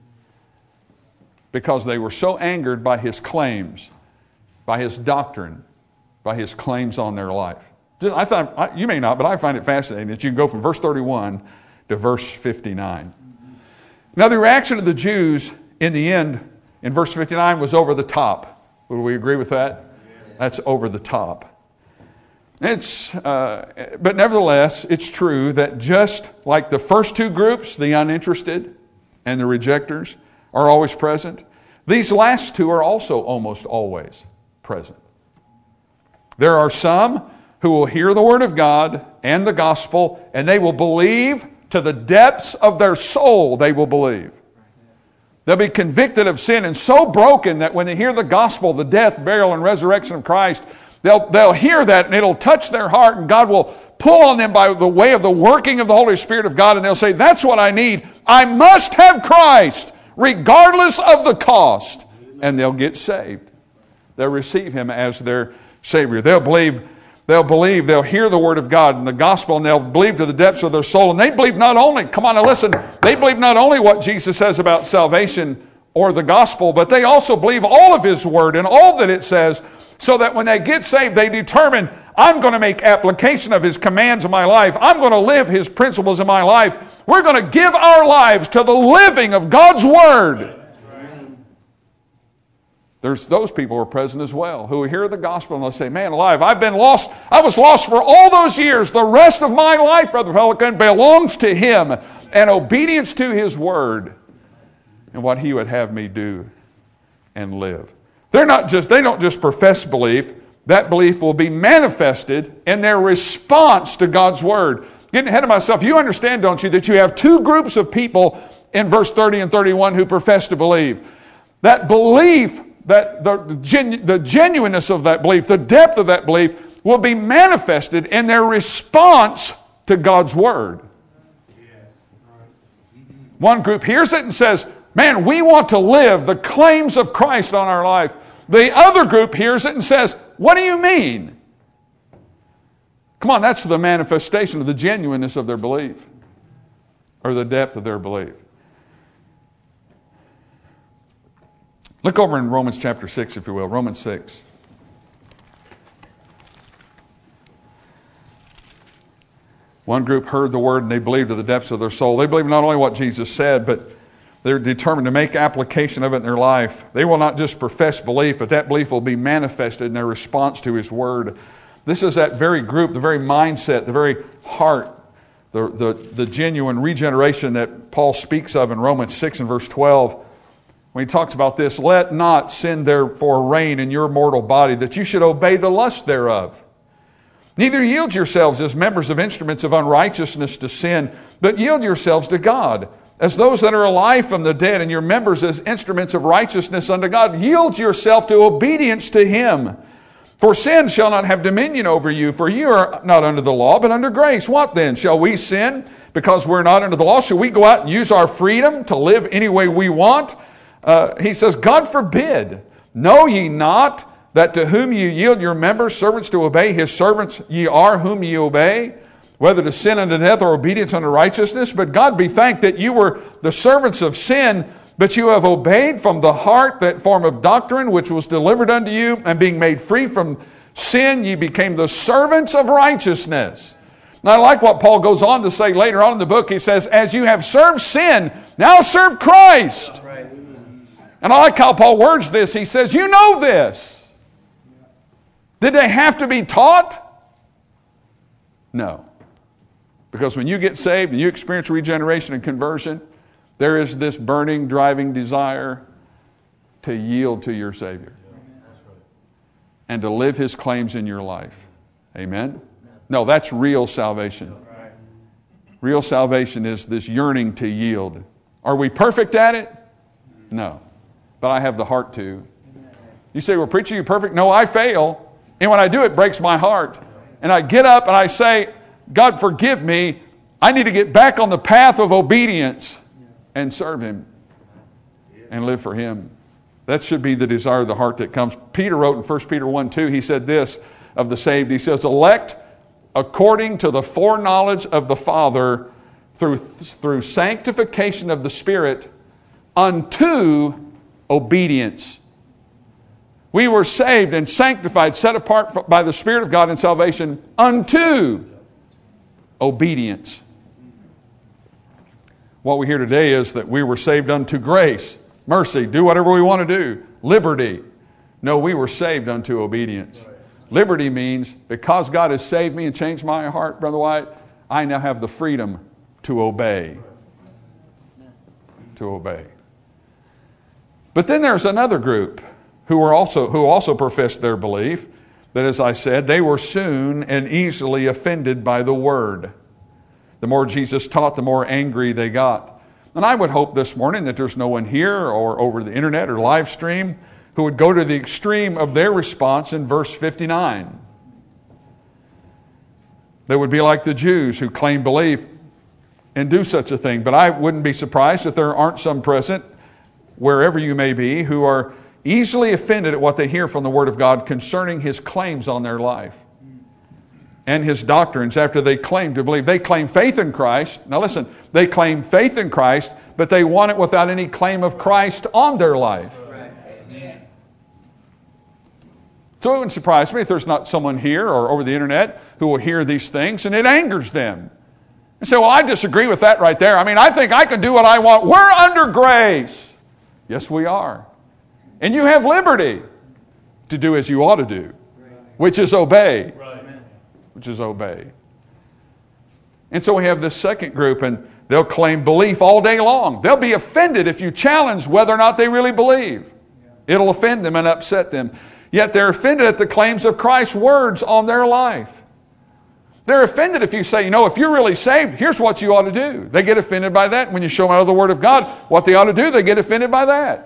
Because they were so angered by his claims, by his doctrine, by his claims on their life. I thought, you may not, but I find it fascinating that you can go from verse thirty-one to verse fifty-nine. Now the reaction of the Jews in the end, in verse fifty-nine, was over the top. Would we agree with that? That's over the top. It's, uh, but nevertheless, it's true that just like the first two groups, the uninterested and the rejectors, are always present, these last two are also almost always present. There are some who will hear the Word of God and the gospel, and they will believe to the depths of their soul. They will believe. They'll be convicted of sin and so broken that when they hear the gospel, the death, burial, and resurrection of Christ, They'll, they'll hear that and it'll touch their heart, and God will pull on them by the way of the working of the Holy Spirit of God, and they'll say, that's what I need. I must have Christ regardless of the cost. And they'll get saved. They'll receive Him as their Savior. They'll believe, they'll believe, they'll hear the Word of God and the gospel, and they'll believe to the depths of their soul. And they believe not only, come on and listen, they believe not only what Jesus says about salvation or the gospel, but they also believe all of His Word and all that it says, So that when they get saved, they determine, I'm going to make application of His commands in my life. I'm going to live His principles in my life. We're going to give our lives to the living of God's Word. There's those people who are present as well, who hear the gospel and they'll say, man alive, I've been lost. I was lost for all those years. The rest of my life, Brother Pelican, belongs to Him and obedience to His Word and what He would have me do and live. They're not just, they don't just profess belief. That belief will be manifested in their response to God's Word. Getting ahead of myself, you understand, don't you, that you have two groups of people in verse thirty and thirty-one who profess to believe. That belief, that the, the, genu- the genuineness of that belief, the depth of that belief will be manifested in their response to God's Word. One group hears it and says, man, we want to live the claims of Christ on our life. The other group hears it and says, what do you mean? Come on, that's the manifestation of the genuineness of their belief, or the depth of their belief. Look over in Romans chapter six, if you will. Romans six. One group heard the Word and they believed to the depths of their soul. They believed not only what Jesus said, but they're determined to make application of it in their life. They will not just profess belief, but that belief will be manifested in their response to His Word. This is that very group, the very mindset, the very heart, the, the, the genuine regeneration that Paul speaks of in Romans six and verse twelve. When he talks about this, let not sin therefore reign in your mortal body, that you should obey the lust thereof. Neither yield yourselves as members of instruments of unrighteousness to sin, but yield yourselves to God, as those that are alive from the dead, and your members as instruments of righteousness unto God. Yield yourself to obedience to Him. For sin shall not have dominion over you, for you are not under the law, but under grace. What then? Shall we sin because we're not under the law? Shall we go out and use our freedom to live any way we want? Uh, he says, God forbid. Know ye not that to whom you yield your members, servants to obey, His servants ye are whom ye obey, whether to sin unto death or obedience unto righteousness? But God be thanked that you were the servants of sin, but you have obeyed from the heart that form of doctrine which was delivered unto you, and being made free from sin, ye became the servants of righteousness. Now I like what Paul goes on to say later on in the book. He says, as you have served sin, now serve Christ. Right. And I like how Paul words this. He says, you know this. Did they have to be taught? No. Because when you get saved and you experience regeneration and conversion, there is this burning, driving desire to yield to your Savior and to live His claims in your life. Amen? No, that's real salvation. Real salvation is this yearning to yield. Are we perfect at it? No. But I have the heart to. You say, well, preacher, you perfect? No, I fail. And when I do, it breaks my heart. And I get up and I say, God, forgive me. I need to get back on the path of obedience and serve Him and live for Him. That should be the desire of the heart that comes. Peter wrote in First Peter one two, he said this of the saved. He says, elect according to the foreknowledge of the Father through, through sanctification of the Spirit unto obedience. We were saved and sanctified, set apart by the Spirit of God in salvation unto obedience. What we hear today is that we were saved unto grace, mercy, do whatever we want to do, liberty. No, we were saved unto obedience. Liberty means because God has saved me and changed my heart, Brother White, I now have the freedom to obey. To obey. But then there's another group who were also who also professed their belief, that as I said, they were soon and easily offended by the Word. The more Jesus taught, the more angry they got. And I would hope this morning that there's no one here or over the internet or live stream who would go to the extreme of their response in verse fifty-nine. They would be like the Jews who claim belief and do such a thing. But I wouldn't be surprised if there aren't some present, wherever you may be, who are easily offended at what they hear from the Word of God concerning His claims on their life and His doctrines after they claim to believe. They claim faith in Christ. Now listen, they claim faith in Christ, but they want it without any claim of Christ on their life. So it wouldn't surprise me if there's not someone here or over the internet who will hear these things and it angers them. And say, well, I disagree with that right there. I mean, I think I can do what I want. We're under grace. Yes, we are. And you have liberty to do as you ought to do, which is obey. Which is obey. And so we have this second group, and they'll claim belief all day long. They'll be offended if you challenge whether or not they really believe. It'll offend them and upset them. Yet they're offended at the claims of Christ's words on their life. They're offended if you say, you know, if you're really saved, here's what you ought to do. They get offended by that. When you show them out of the Word of God what they ought to do, they get offended by that.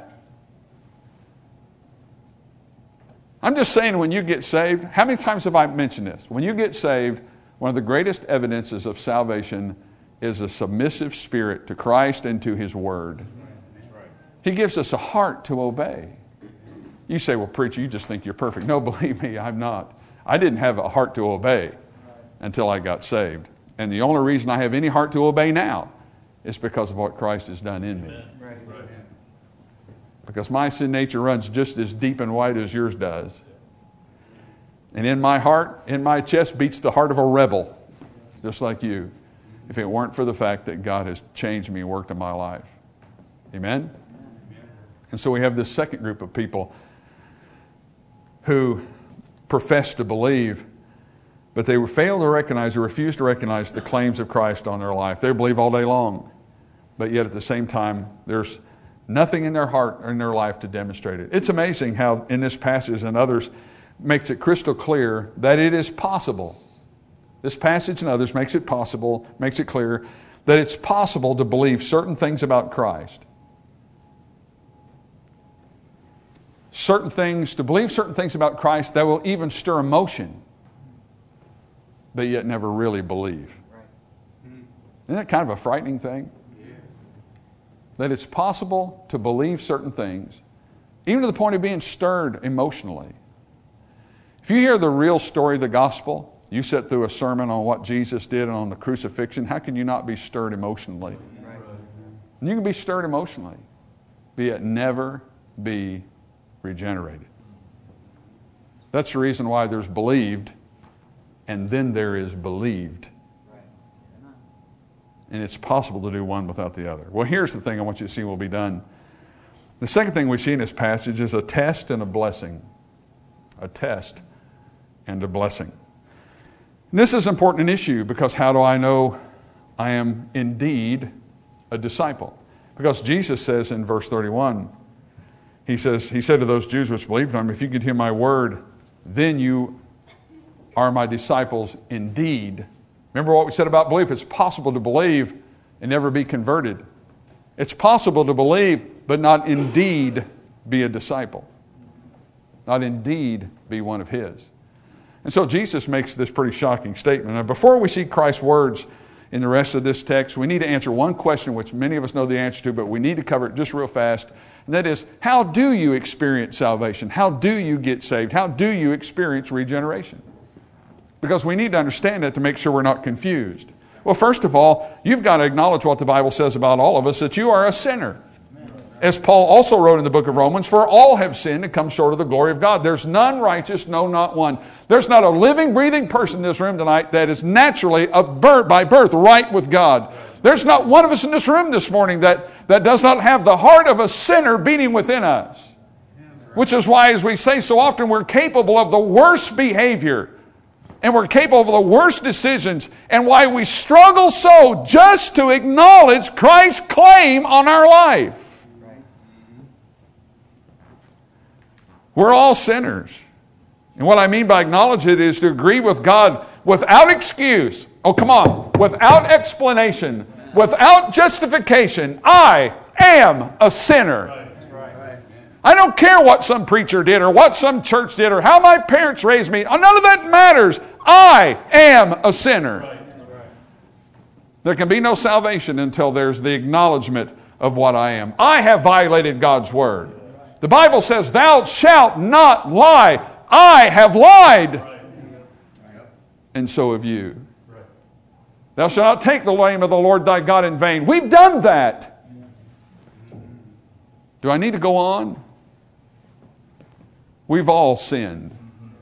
I'm just saying, when you get saved, how many times have I mentioned this? When you get saved, one of the greatest evidences of salvation is a submissive spirit to Christ and to His Word. He gives us a heart to obey. You say, well, preacher, you just think you're perfect. No, believe me, I'm not. I didn't have a heart to obey until I got saved. And the only reason I have any heart to obey now is because of what Christ has done in me. Because my sin nature runs just as deep and wide as yours does. And in my heart, in my chest, beats the heart of a rebel, just like you, if it weren't for the fact that God has changed me and worked in my life. Amen? And so we have this second group of people who profess to believe, but they fail to recognize or refuse to recognize the claims of Christ on their life. They believe all day long, but yet at the same time, there's nothing in their heart or in their life to demonstrate it. It's amazing how in this passage and others makes it crystal clear that it is possible. This passage and others makes it possible, makes it clear that it's possible to believe certain things about Christ. Certain things, to believe certain things about Christ that will even stir emotion, but yet never really believe. Isn't that kind of a frightening thing? That it's possible to believe certain things, even to the point of being stirred emotionally. If you hear the real story of the gospel, you sit through a sermon on what Jesus did and on the crucifixion, how can you not be stirred emotionally? Right. And you can be stirred emotionally, but yet never be regenerated. That's the reason why there's believed, and then there is believed. And it's possible to do one without the other. Well, here's the thing I want you to see will be done. The second thing we see in this passage is a test and a blessing. A test and a blessing. And this is an important issue because how do I know I am indeed a disciple? Because Jesus says in verse thirty-one, He says, He said to those Jews which believed on Him, if you could hear my word, then you are my disciples indeed. Remember what we said about belief. It's possible to believe and never be converted. It's possible to believe, but not indeed be a disciple. Not indeed be one of His. And so Jesus makes this pretty shocking statement. Now, before we see Christ's words in the rest of this text, we need to answer one question which many of us know the answer to, but we need to cover it just real fast. And that is, how do you experience salvation? How do you get saved? How do you experience regeneration? Because we need to understand that to make sure we're not confused. Well, first of all, you've got to acknowledge what the Bible says about all of us, that you are a sinner. As Paul also wrote in the book of Romans, for all have sinned and come short of the glory of God. There's none righteous, no, not one. There's not a living, breathing person in this room tonight that is naturally, a birth, by birth, right with God. There's not one of us in this room this morning that, that does not have the heart of a sinner beating within us. Which is why, as we say so often, we're capable of the worst behavior. And we're capable of the worst decisions, and why we struggle so just to acknowledge Christ's claim on our life. We're all sinners. And what I mean by acknowledge it is to agree with God without excuse. Oh, come on. Without explanation. Without justification. I am a sinner. I don't care what some preacher did or what some church did or how my parents raised me. None of that matters. I am a sinner. There can be no salvation until there's the acknowledgement of what I am. I have violated God's word. The Bible says, thou shalt not lie. I have lied. And so have you. Thou shalt not take the name of the Lord thy God in vain. We've done that. Do I need to go on? We've all sinned.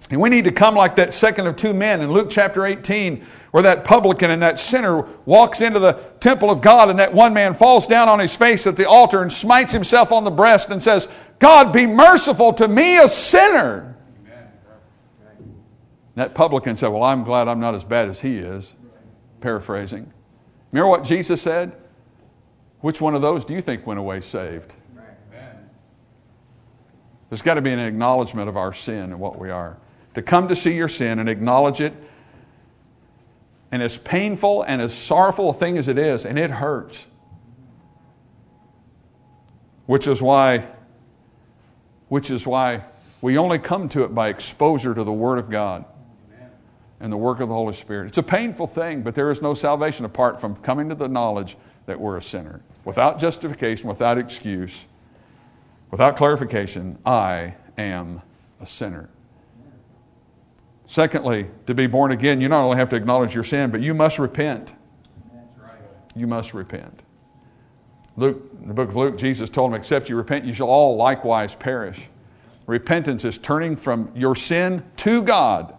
And we need to come like that second of two men in Luke chapter eighteen, where that publican and that sinner walks into the temple of God, and that one man falls down on his face at the altar and smites himself on the breast and says, God, be merciful to me, a sinner. Amen. That publican said, well, I'm glad I'm not as bad as he is. Paraphrasing. Remember what Jesus said? Which one of those do you think went away saved? Amen. There's got to be an acknowledgement of our sin and what we are. To come to see your sin and acknowledge it. And as painful and as sorrowful a thing as it is, and it hurts. Which is why, which is why we only come to it by exposure to the Word of God and the work of the Holy Spirit. It's a painful thing, but there is no salvation apart from coming to the knowledge that we're a sinner. Without justification, without excuse, without clarification, I am a sinner. Secondly, to be born again, you not only have to acknowledge your sin, but you must repent. That's right. You must repent. Luke, in the book of Luke, Jesus told him, except you repent, you shall all likewise perish. Repentance is turning from your sin to God.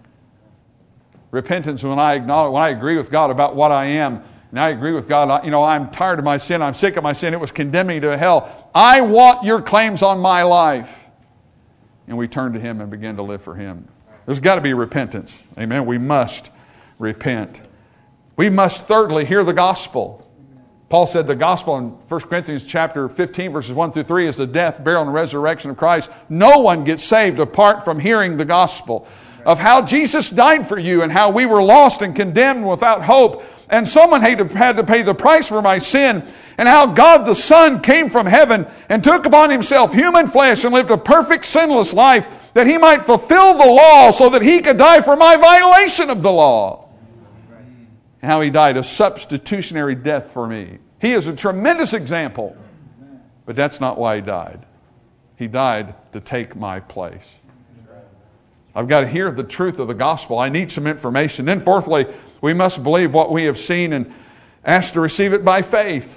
Repentance, when I acknowledge, when I agree with God about what I am, and I agree with God, you know, I'm tired of my sin, I'm sick of my sin, it was condemning me to hell. I want your claims on my life. And we turn to Him and begin to live for Him. There's got to be repentance. Amen. We must repent. We must thirdly hear the gospel. Paul said the gospel in First Corinthians chapter fifteen, verses one through three is the death, burial, and resurrection of Christ. No one gets saved apart from hearing the gospel of how Jesus died for you and how we were lost and condemned without hope. And someone had to, had to pay the price for my sin. And how God the Son came from heaven and took upon Himself human flesh and lived a perfect sinless life that He might fulfill the law so that He could die for my violation of the law. And how He died a substitutionary death for me. He is a tremendous example. But that's not why He died. He died to take my place. I've got to hear the truth of the gospel. I need some information. Then fourthly, we must believe what we have seen and ask to receive it by faith.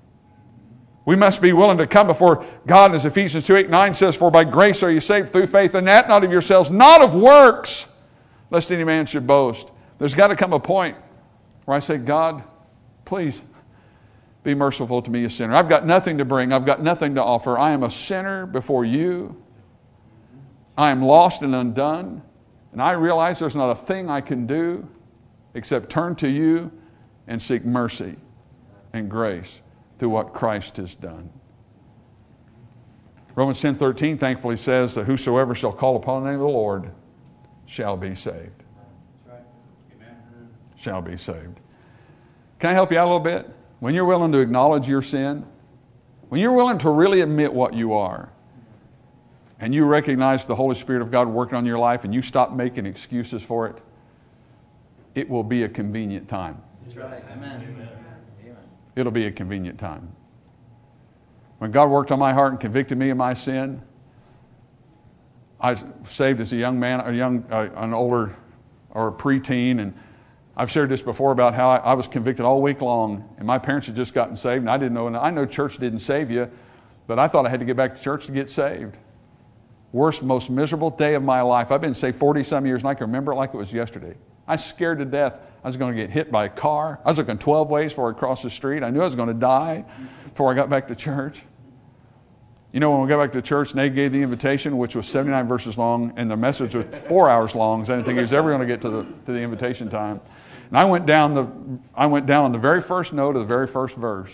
We must be willing to come before God, as Ephesians two, eight, nine says, for by grace are you saved through faith, and that not of yourselves, not of works, lest any man should boast. There's got to come a point where I say, God, please be merciful to me, a sinner. I've got nothing to bring. I've got nothing to offer. I am a sinner before you. I am lost and undone. And I realize there's not a thing I can do except turn to you and seek mercy and grace through what Christ has done. Romans ten thirteen thankfully says that whosoever shall call upon the name of the Lord shall be saved. That's right. Amen. Shall be saved. Can I help you out a little bit? When you're willing to acknowledge your sin, when you're willing to really admit what you are, and you recognize the Holy Spirit of God working on your life, and you stop making excuses for it, it will be a convenient time. That's right. Amen. Amen. It'll be a convenient time. When God worked on my heart and convicted me of my sin, I was saved as a young man, a young, uh, an older, or a preteen, and I've shared this before about how I, I was convicted all week long, and my parents had just gotten saved, and I didn't know. And I know church didn't save you, but I thought I had to get back to church to get saved. Worst, most miserable day of my life. I've been saved forty-some years, and I can remember it like it was yesterday. I was scared to death. I was going to get hit by a car. I was looking twelve ways before I crossed the street. I knew I was going to die before I got back to church. You know, when we got back to church, Nate gave the invitation, which was seventy-nine verses long, and the message was four hours long, so I didn't think he was ever going to get to the to the invitation time. And I went down the I went down on the very first note of the very first verse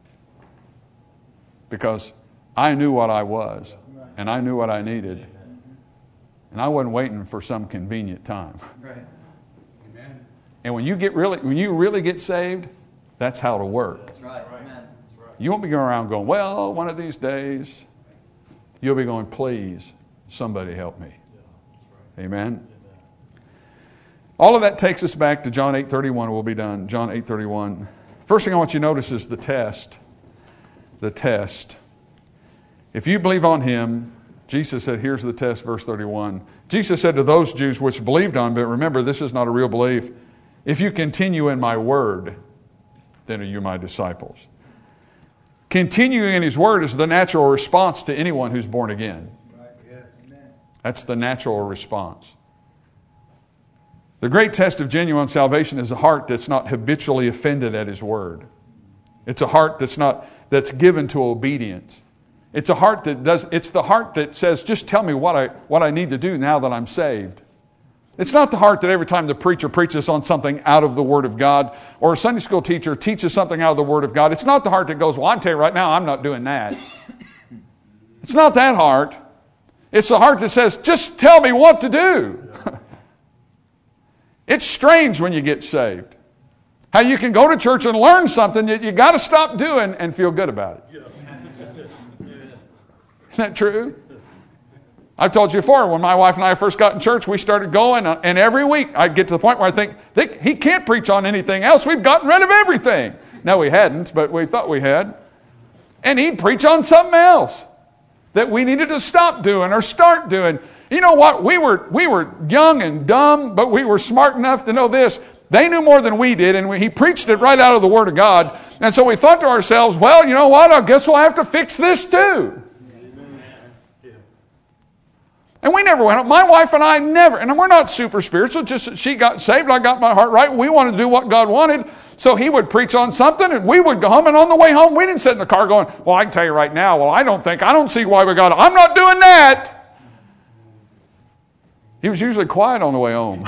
because I knew what I was, and I knew what I needed, and I wasn't waiting for some convenient time. Right. And when you get really, when you really get saved, that's how it'll work. That's right. Amen. You won't be going around going, well, one of these days. You'll be going, please, somebody help me. Amen. All of that takes us back to John eight thirty-one. We'll be done. John eight thirty-one. First thing I want you to notice is the test. The test. If you believe on Him, Jesus said, here's the test, verse thirty-one. Jesus said to those Jews which believed on Him, but remember, this is not a real belief. If you continue in my word, then are you my disciples. Continuing in His word is the natural response to anyone who's born again. Right. Yes. Amen. That's the natural response. The great test of genuine salvation is a heart that's not habitually offended at His word. It's a heart that's not that's given to obedience. It's a heart that does. It's the heart that says, "Just tell me what I what I need to do now that I'm saved." It's not the heart that every time the preacher preaches on something out of the Word of God, or a Sunday school teacher teaches something out of the Word of God. It's not the heart that goes, "Well, I'm telling you right now, I'm not doing that." It's not that heart. It's the heart that says, "Just tell me what to do." It's strange when you get saved. How you can go to church and learn something that you got to stop doing and feel good about it. Isn't that true? I've told you before, when my wife and I first got in church, we started going, and every week I'd get to the point where I think, he can't preach on anything else. We've gotten rid of everything. No, we hadn't, but we thought we had. And he'd preach on something else that we needed to stop doing or start doing. You know what? We were we were young and dumb, but we were smart enough to know this. They knew more than we did, and we, he preached it right out of the Word of God. And so we thought to ourselves, well, you know what? I guess we'll have to fix this too. And we never went up. My wife and I never, and we're not super spiritual, just she got saved, I got my heart right. We wanted to do what God wanted. So he would preach on something, and we would go home, and on the way home, we didn't sit in the car going, well, I can tell you right now, well, I don't think, I don't see why we got it. I'm not doing that. He was usually quiet on the way home.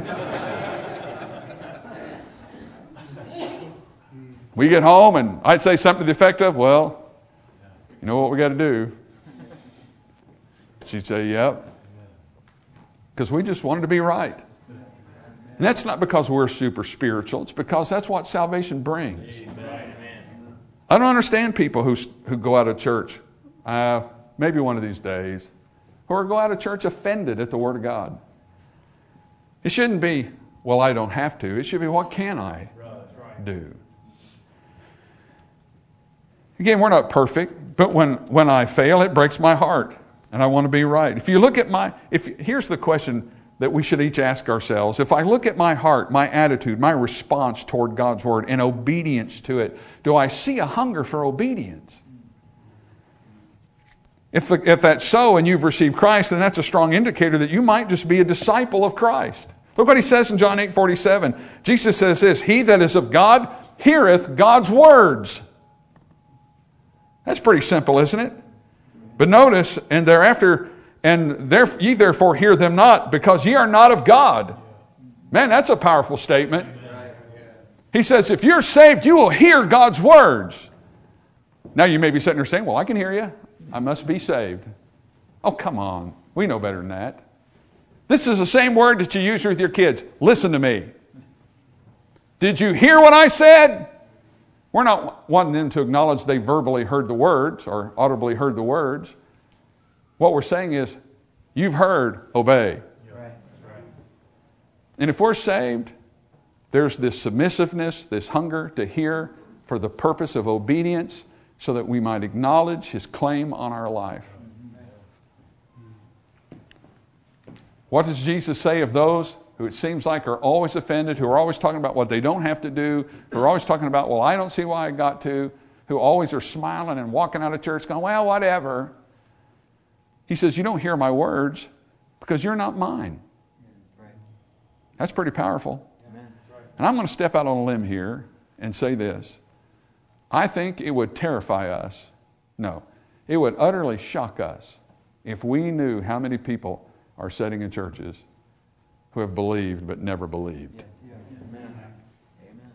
We get home, and I'd say something to the effect of, well, you know what we got to do? She'd say, yep. Because we just wanted to be right. And that's not because we're super spiritual. It's because that's what salvation brings. I don't understand people who who go out of church, uh, maybe one of these days, who go out of church offended at the Word of God. It shouldn't be, well, I don't have to. It should be, what can I do? Again, we're not perfect, but when, when I fail, it breaks my heart. And I want to be right. If you look at my, if here's the question that we should each ask ourselves. If I look at my heart, my attitude, my response toward God's Word and obedience to it, do I see a hunger for obedience? If, the, if that's so and you've received Christ, then that's a strong indicator that you might just be a disciple of Christ. Look what he says in John eight forty-seven. Jesus says this, he that is of God heareth God's words. That's pretty simple, isn't it? But notice, and thereafter, and there, ye therefore hear them not, because ye are not of God. Man, that's a powerful statement. He says, if you're saved, you will hear God's words. Now you may be sitting there saying, well, I can hear you. I must be saved. Oh, come on. We know better than that. This is the same word that you use with your kids. Listen to me. Did you hear what I said? We're not wanting them to acknowledge they verbally heard the words or audibly heard the words. What we're saying is, you've heard, obey. Right. And if we're saved, there's this submissiveness, this hunger to hear for the purpose of obedience so that we might acknowledge His claim on our life. What does Jesus say of those who it seems like are always offended, who are always talking about what they don't have to do, who are always talking about, well, I don't see why I got to, who always are smiling and walking out of church going, well, whatever. He says, you don't hear my words because you're not mine. That's pretty powerful. And I'm going to step out on a limb here and say this. I think it would terrify us. No, it would utterly shock us if we knew how many people are sitting in churches who have believed but never believed. Yeah. Yeah. Amen. Amen.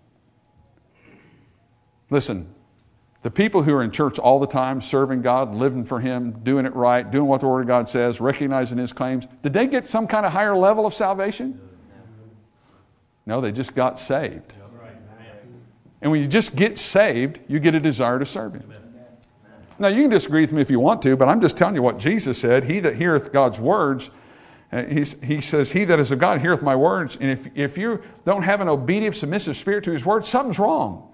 Listen, the people who are in church all the time, serving God, living for Him, doing it right, doing what the Word of God says, recognizing His claims, did they get some kind of higher level of salvation? No, they just got saved. And when you just get saved, you get a desire to serve Him. Now, you can disagree with me if you want to, but I'm just telling you what Jesus said. He that heareth God's words, uh, he says, he that is of God heareth my words. And if, if you don't have an obedient, submissive spirit to His word, something's wrong.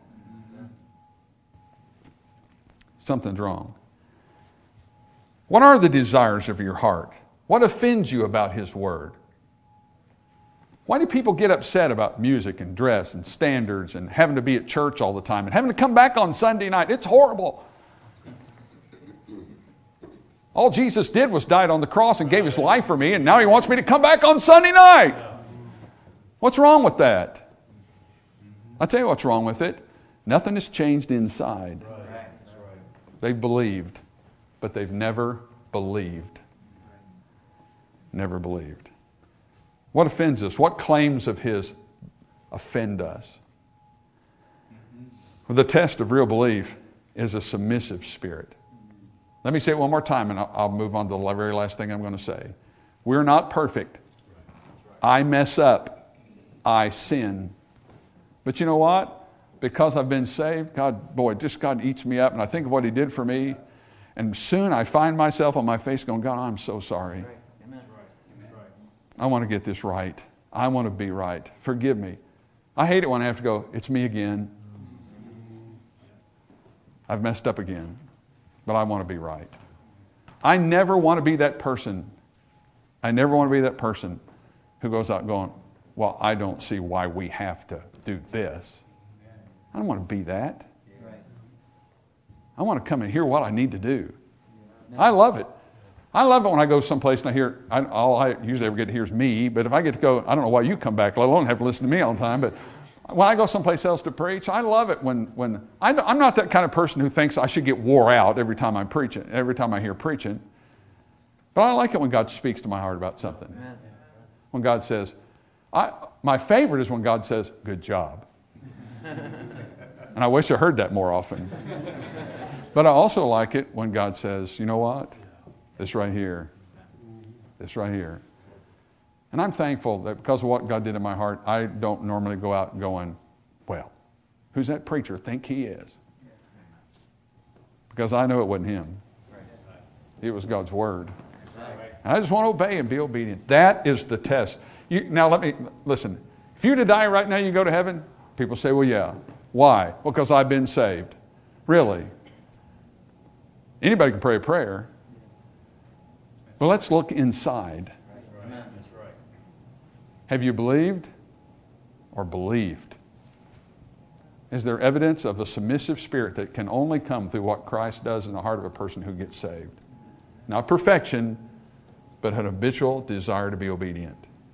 Something's wrong. What are the desires of your heart? What offends you about His word? Why do people get upset about music and dress and standards and having to be at church all the time and having to come back on Sunday night? It's horrible. All Jesus did was died on the cross and gave His life for me, and now He wants me to come back on Sunday night. What's wrong with that? I'll tell you what's wrong with it. Nothing has changed inside. They've believed, but they've never believed. Never believed. What offends us? What claims of His offend us? Well, the test of real belief is a submissive spirit. Let me say it one more time, and I'll, I'll move on to the very last thing I'm going to say. We're not perfect. I mess up. I sin. But you know what? Because I've been saved, God, boy, just God eats me up, and I think of what He did for me, and soon I find myself on my face going, God, I'm so sorry. I want to get this right. I want to be right. Forgive me. I hate it when I have to go, it's me again. I've messed up again, but I want to be right. I never want to be that person. I never want to be that person who goes out going, well, I don't see why we have to do this. I don't want to be that. I want to come and hear what I need to do. I love it. I love it when I go someplace and I hear, I, all I usually ever get to hear is me, but if I get to go, I don't know why you come back, let alone have to listen to me all the time, but when I go someplace else to preach, I love it when, when I, I'm not that kind of person who thinks I should get wore out every time I'm preaching, every time I hear preaching. But I like it when God speaks to my heart about something. Amen. When God says, I, my favorite is when God says, good job. And I wish I heard that more often. But I also like it when God says, you know what? This right here. This right here. And I'm thankful that because of what God did in my heart, I don't normally go out going, well, who's that preacher think he is? Because I know it wasn't him. It was God's Word. And I just want to obey and be obedient. That is the test. You, now let me, listen. If you were to die right now, you go to heaven? People say, well, yeah. Why? Well, because I've been saved. Really? Anybody can pray a prayer. But let's look inside. Have you believed or believed? Is there evidence of a submissive spirit that can only come through what Christ does in the heart of a person who gets saved? Not perfection, but an habitual desire to be obedient.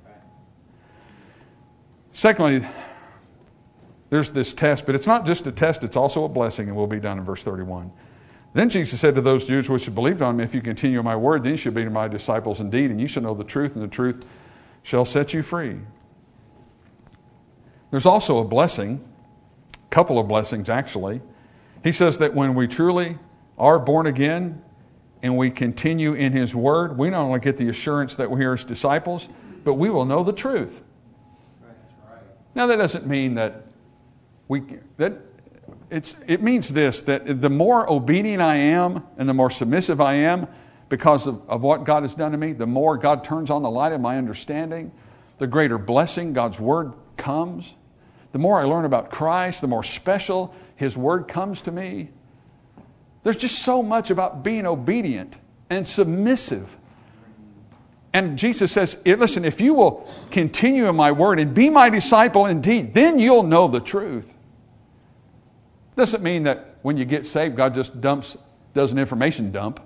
Secondly, there's this test, but it's not just a test, it's also a blessing, and we'll be done in verse thirty-one. Then Jesus said to those Jews which had believed on me, if you continue in my word, then you shall be my disciples indeed, and you shall know the truth, and the truth shall set you free. There's also a blessing, a couple of blessings actually. He says that when we truly are born again and we continue in His word, we not only get the assurance that we're His disciples, but we will know the truth. Now that doesn't mean that we that it's it means this, that the more obedient I am and the more submissive I am because of, of what God has done to me, the more God turns on the light of my understanding, the greater blessing God's Word comes. The more I learn about Christ, the more special His Word comes to me. There's just so much about being obedient and submissive. And Jesus says, listen, if you will continue in my word and be my disciple indeed, then you'll know the truth. Doesn't mean that when you get saved, God just dumps, does an information dump,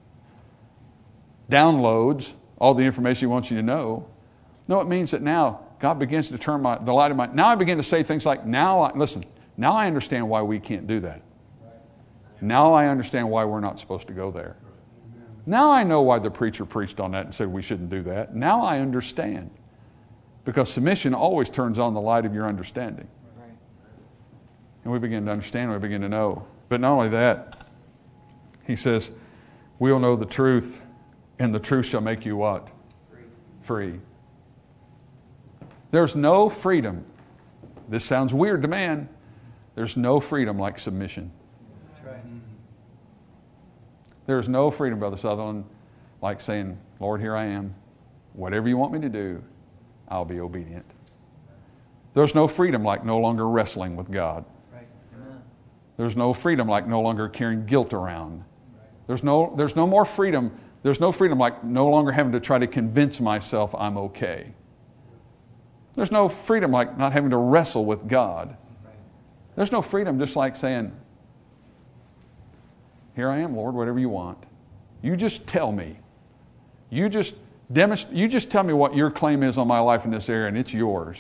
downloads all the information He wants you to know. No, it means that now God begins to turn my, the light of my, now I begin to say things like, now I, listen, now I understand why we can't do that. Now I understand why we're not supposed to go there. Now I know why the preacher preached on that and said we shouldn't do that. Now I understand. Because submission always turns on the light of your understanding. And we begin to understand, we begin to know. But not only that, He says, we'll know the truth, and the truth shall make you what? Free. Free. There's no freedom. This sounds weird to man. There's no freedom like submission. That's right. There's no freedom, Brother Sutherland, like saying, Lord, here I am. Whatever you want me to do, I'll be obedient. There's no freedom like no longer wrestling with God. Right. There's no freedom like no longer carrying guilt around. Right. There's no, there's no more freedom. There's no freedom like no longer having to try to convince myself I'm okay. There's no freedom like not having to wrestle with God. Right. There's no freedom just like saying, here I am, Lord, whatever you want. You just tell me. You just demonstrate, you just tell me what your claim is on my life in this area, and it's yours.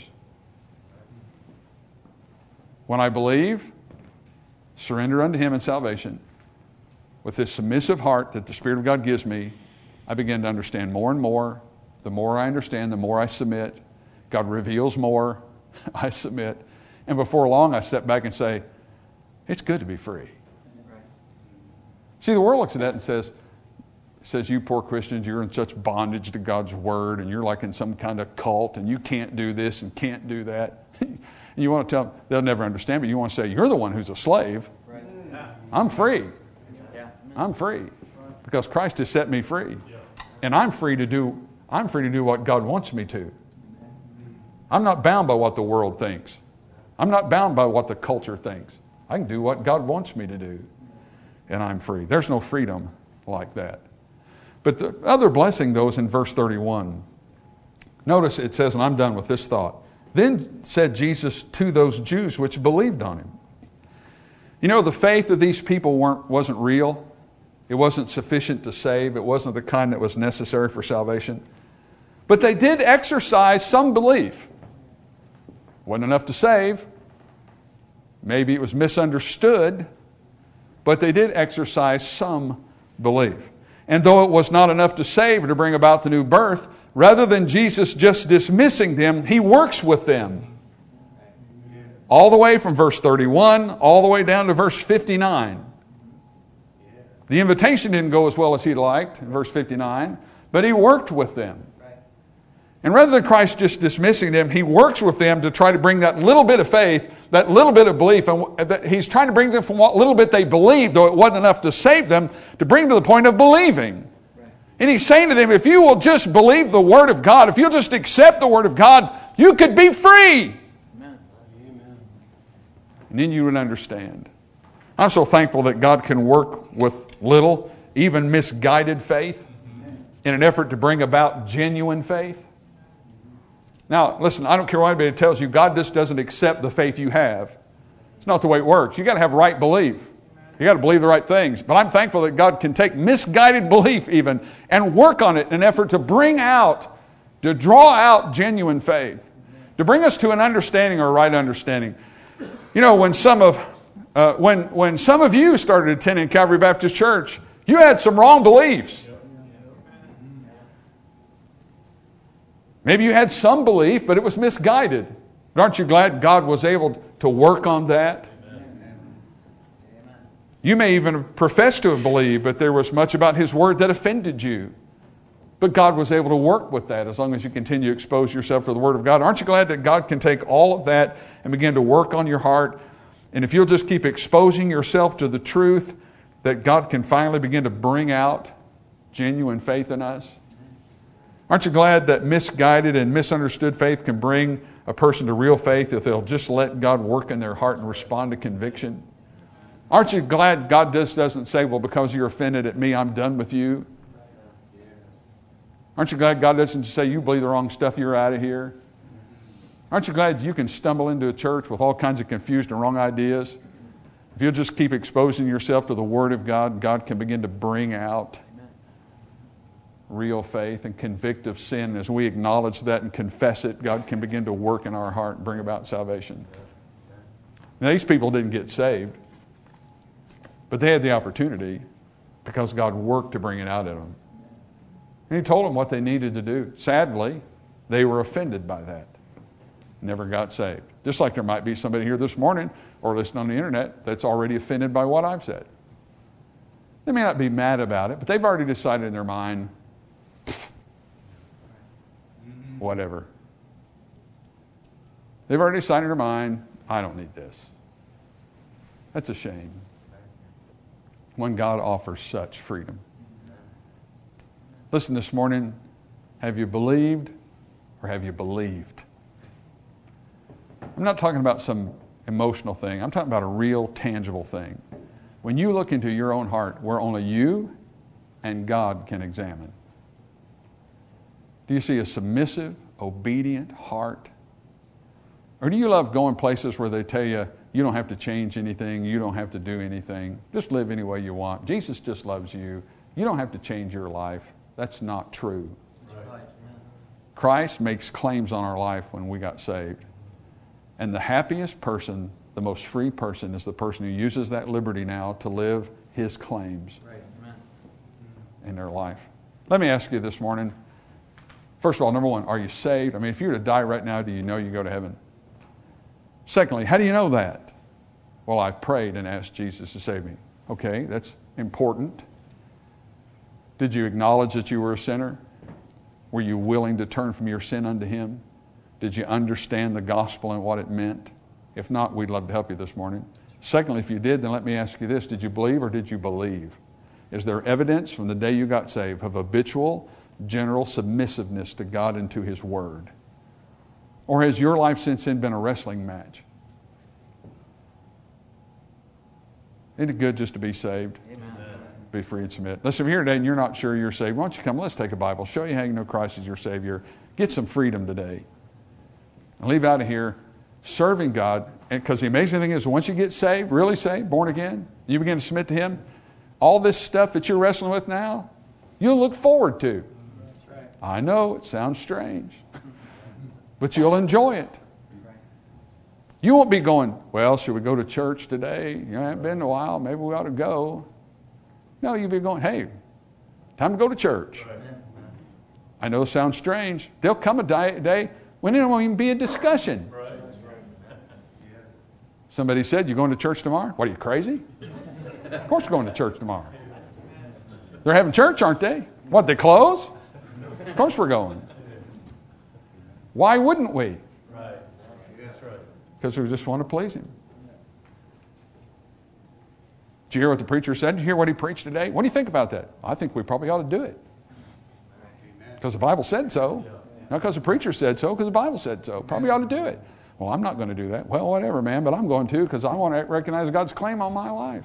When I believe, surrender unto Him in salvation, with this submissive heart that the Spirit of God gives me, I begin to understand more and more. The more I understand, the more I submit. God reveals more. I submit. And before long, I step back and say, it's good to be free. See, the world looks at that and says, says, you poor Christians, you're in such bondage to God's Word, and you're like in some kind of cult, and you can't do this and can't do that. And you want to tell them, they'll never understand, but you want to say, you're the one who's a slave. Right. I'm free. Yeah. I'm free because Christ has set me free. And I'm free to do, I'm free to do what God wants me to. I'm not bound by what the world thinks. I'm not bound by what the culture thinks. I can do what God wants me to do. And I'm free. There's no freedom like that. But the other blessing, though, is in verse thirty-one. Notice it says, and I'm done with this thought. Then said Jesus to those Jews which believed on Him. You know, the faith of these people weren't, wasn't real. It wasn't sufficient to save. It wasn't the kind that was necessary for salvation. But they did exercise some belief. Wasn't enough to save. Maybe it was misunderstood. But they did exercise some belief. And though it was not enough to save or to bring about the new birth, rather than Jesus just dismissing them, He works with them. All the way from verse thirty-one, all the way down to verse fifty-nine. The invitation didn't go as well as He'd liked in verse fifty-nine, but He worked with them. And rather than Christ just dismissing them, He works with them to try to bring that little bit of faith, that little bit of belief. And He's trying to bring them from what little bit they believed, though it wasn't enough to save them, to bring to the point of believing. Right. And He's saying to them, if you will just believe the Word of God, if you'll just accept the Word of God, you could be free. Amen. And then you would understand. I'm so thankful that God can work with little, even misguided faith, in an effort to bring about genuine faith. Now, listen, I don't care what anybody tells you, God just doesn't accept the faith you have. It's not the way it works. You've got to have right belief. You've got to believe the right things. But I'm thankful that God can take misguided belief even and work on it in an effort to bring out, to draw out genuine faith, to bring us to an understanding or a right understanding. You know, when some of, uh, when, when some of you started attending Calvary Baptist Church, you had some wrong beliefs. Maybe you had some belief, but it was misguided. But aren't you glad God was able to work on that? Amen. You may even profess to have believed, but there was much about His Word that offended you. But God was able to work with that as long as you continue to expose yourself to the Word of God. Aren't you glad that God can take all of that and begin to work on your heart? And if you'll just keep exposing yourself to the truth, that God can finally begin to bring out genuine faith in us? Aren't you glad that misguided and misunderstood faith can bring a person to real faith if they'll just let God work in their heart and respond to conviction? Aren't you glad God just doesn't say, well, because you're offended at me, I'm done with you? Aren't you glad God doesn't say, you believe the wrong stuff, you're out of here? Aren't you glad you can stumble into a church with all kinds of confused and wrong ideas? If you'll just keep exposing yourself to the Word of God, God can begin to bring out real faith and convict of sin. As we acknowledge that and confess it, God can begin to work in our heart and bring about salvation. Now, these people didn't get saved, but they had the opportunity because God worked to bring it out in them. And He told them what they needed to do. Sadly, they were offended by that. Never got saved. Just like there might be somebody here this morning or listening on the internet that's already offended by what I've said. They may not be mad about it, but they've already decided in their mind, whatever. They've already decided in their mind, I don't need this. That's a shame. When God offers such freedom. Listen, this morning, have you believed or have you believed? I'm not talking about some emotional thing. I'm talking about a real, tangible thing. When you look into your own heart, where only you and God can examine, do you see a submissive, obedient heart? Or do you love going places where they tell you, you don't have to change anything, you don't have to do anything, just live any way you want. Jesus just loves you. You don't have to change your life. That's not true. Right. Christ makes claims on our life when we got saved. And the happiest person, the most free person, is the person who uses that liberty now to live his claims Right. Amen. in their life. Let me ask you this morning. First of all, number one, are you saved? I mean, if you were to die right now, do you know you go to heaven? Secondly, how do you know that? Well, I've prayed and asked Jesus to save me. Okay, that's important. Did you acknowledge that you were a sinner? Were you willing to turn from your sin unto Him? Did you understand the gospel and what it meant? If not, we'd love to help you this morning. Secondly, if you did, then let me ask you this. Did you believe or did you believe? Is there evidence from the day you got saved of habitual, general submissiveness to God and to His Word? Or has your life since then been a wrestling match? Isn't it good just to be saved? Amen. Be free and submit. Listen, if you're here today and you're not sure you're saved, why don't you come? Let's take a Bible. Show you how you know Christ is your Savior. Get some freedom today. And leave out of here serving God. Because the amazing thing is, once you get saved, really saved, born again, you begin to submit to Him, all this stuff that you're wrestling with now, you'll look forward to. That's right. I know, it sounds strange. But you'll enjoy it. You won't be going, well, should we go to church today? You know, I haven't been in a while. Maybe we ought to go. No, you'll be going, hey, time to go to church. Right. I know it sounds strange. There'll come a day when there won't even be a discussion. Right. Somebody said, you going to church tomorrow? What, are you crazy? Of course we're going to church tomorrow. They're having church, aren't they? What, they close? Of course we're going. Why wouldn't we? Right. That's right. Because we just want to please Him. Did you hear what the preacher said? Did you hear what he preached today? What do you think about that? I think we probably ought to do it. Because the Bible said so. Not because the preacher said so, because the Bible said so. Probably ought to do it. Well, I'm not going to do that. Well, whatever, man, but I'm going to because I want to recognize God's claim on my life.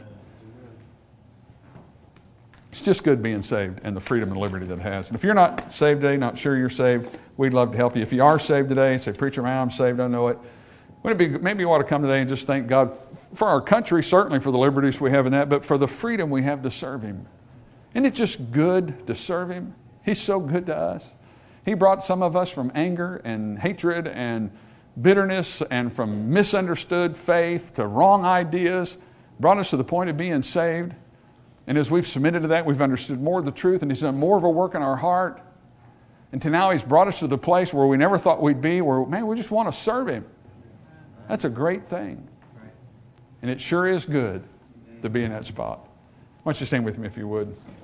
It's just good being saved and the freedom and liberty that it has. And if you're not saved today, not sure you're saved, we'd love to help you. If you are saved today, say, preacher, man, I'm saved, I know it. Wouldn't it be, maybe you ought to come today and just thank God for our country, certainly for the liberties we have in that, but for the freedom we have to serve Him. Isn't it just good to serve Him? He's so good to us. He brought some of us from anger and hatred and bitterness and from misunderstood faith to wrong ideas, brought us to the point of being saved. And as we've submitted to that, we've understood more of the truth, and He's done more of a work in our heart. And to now He's brought us to the place where we never thought we'd be, where, man, we just want to serve Him. That's a great thing. And it sure is good to be in that spot. Why don't you stand with me if you would.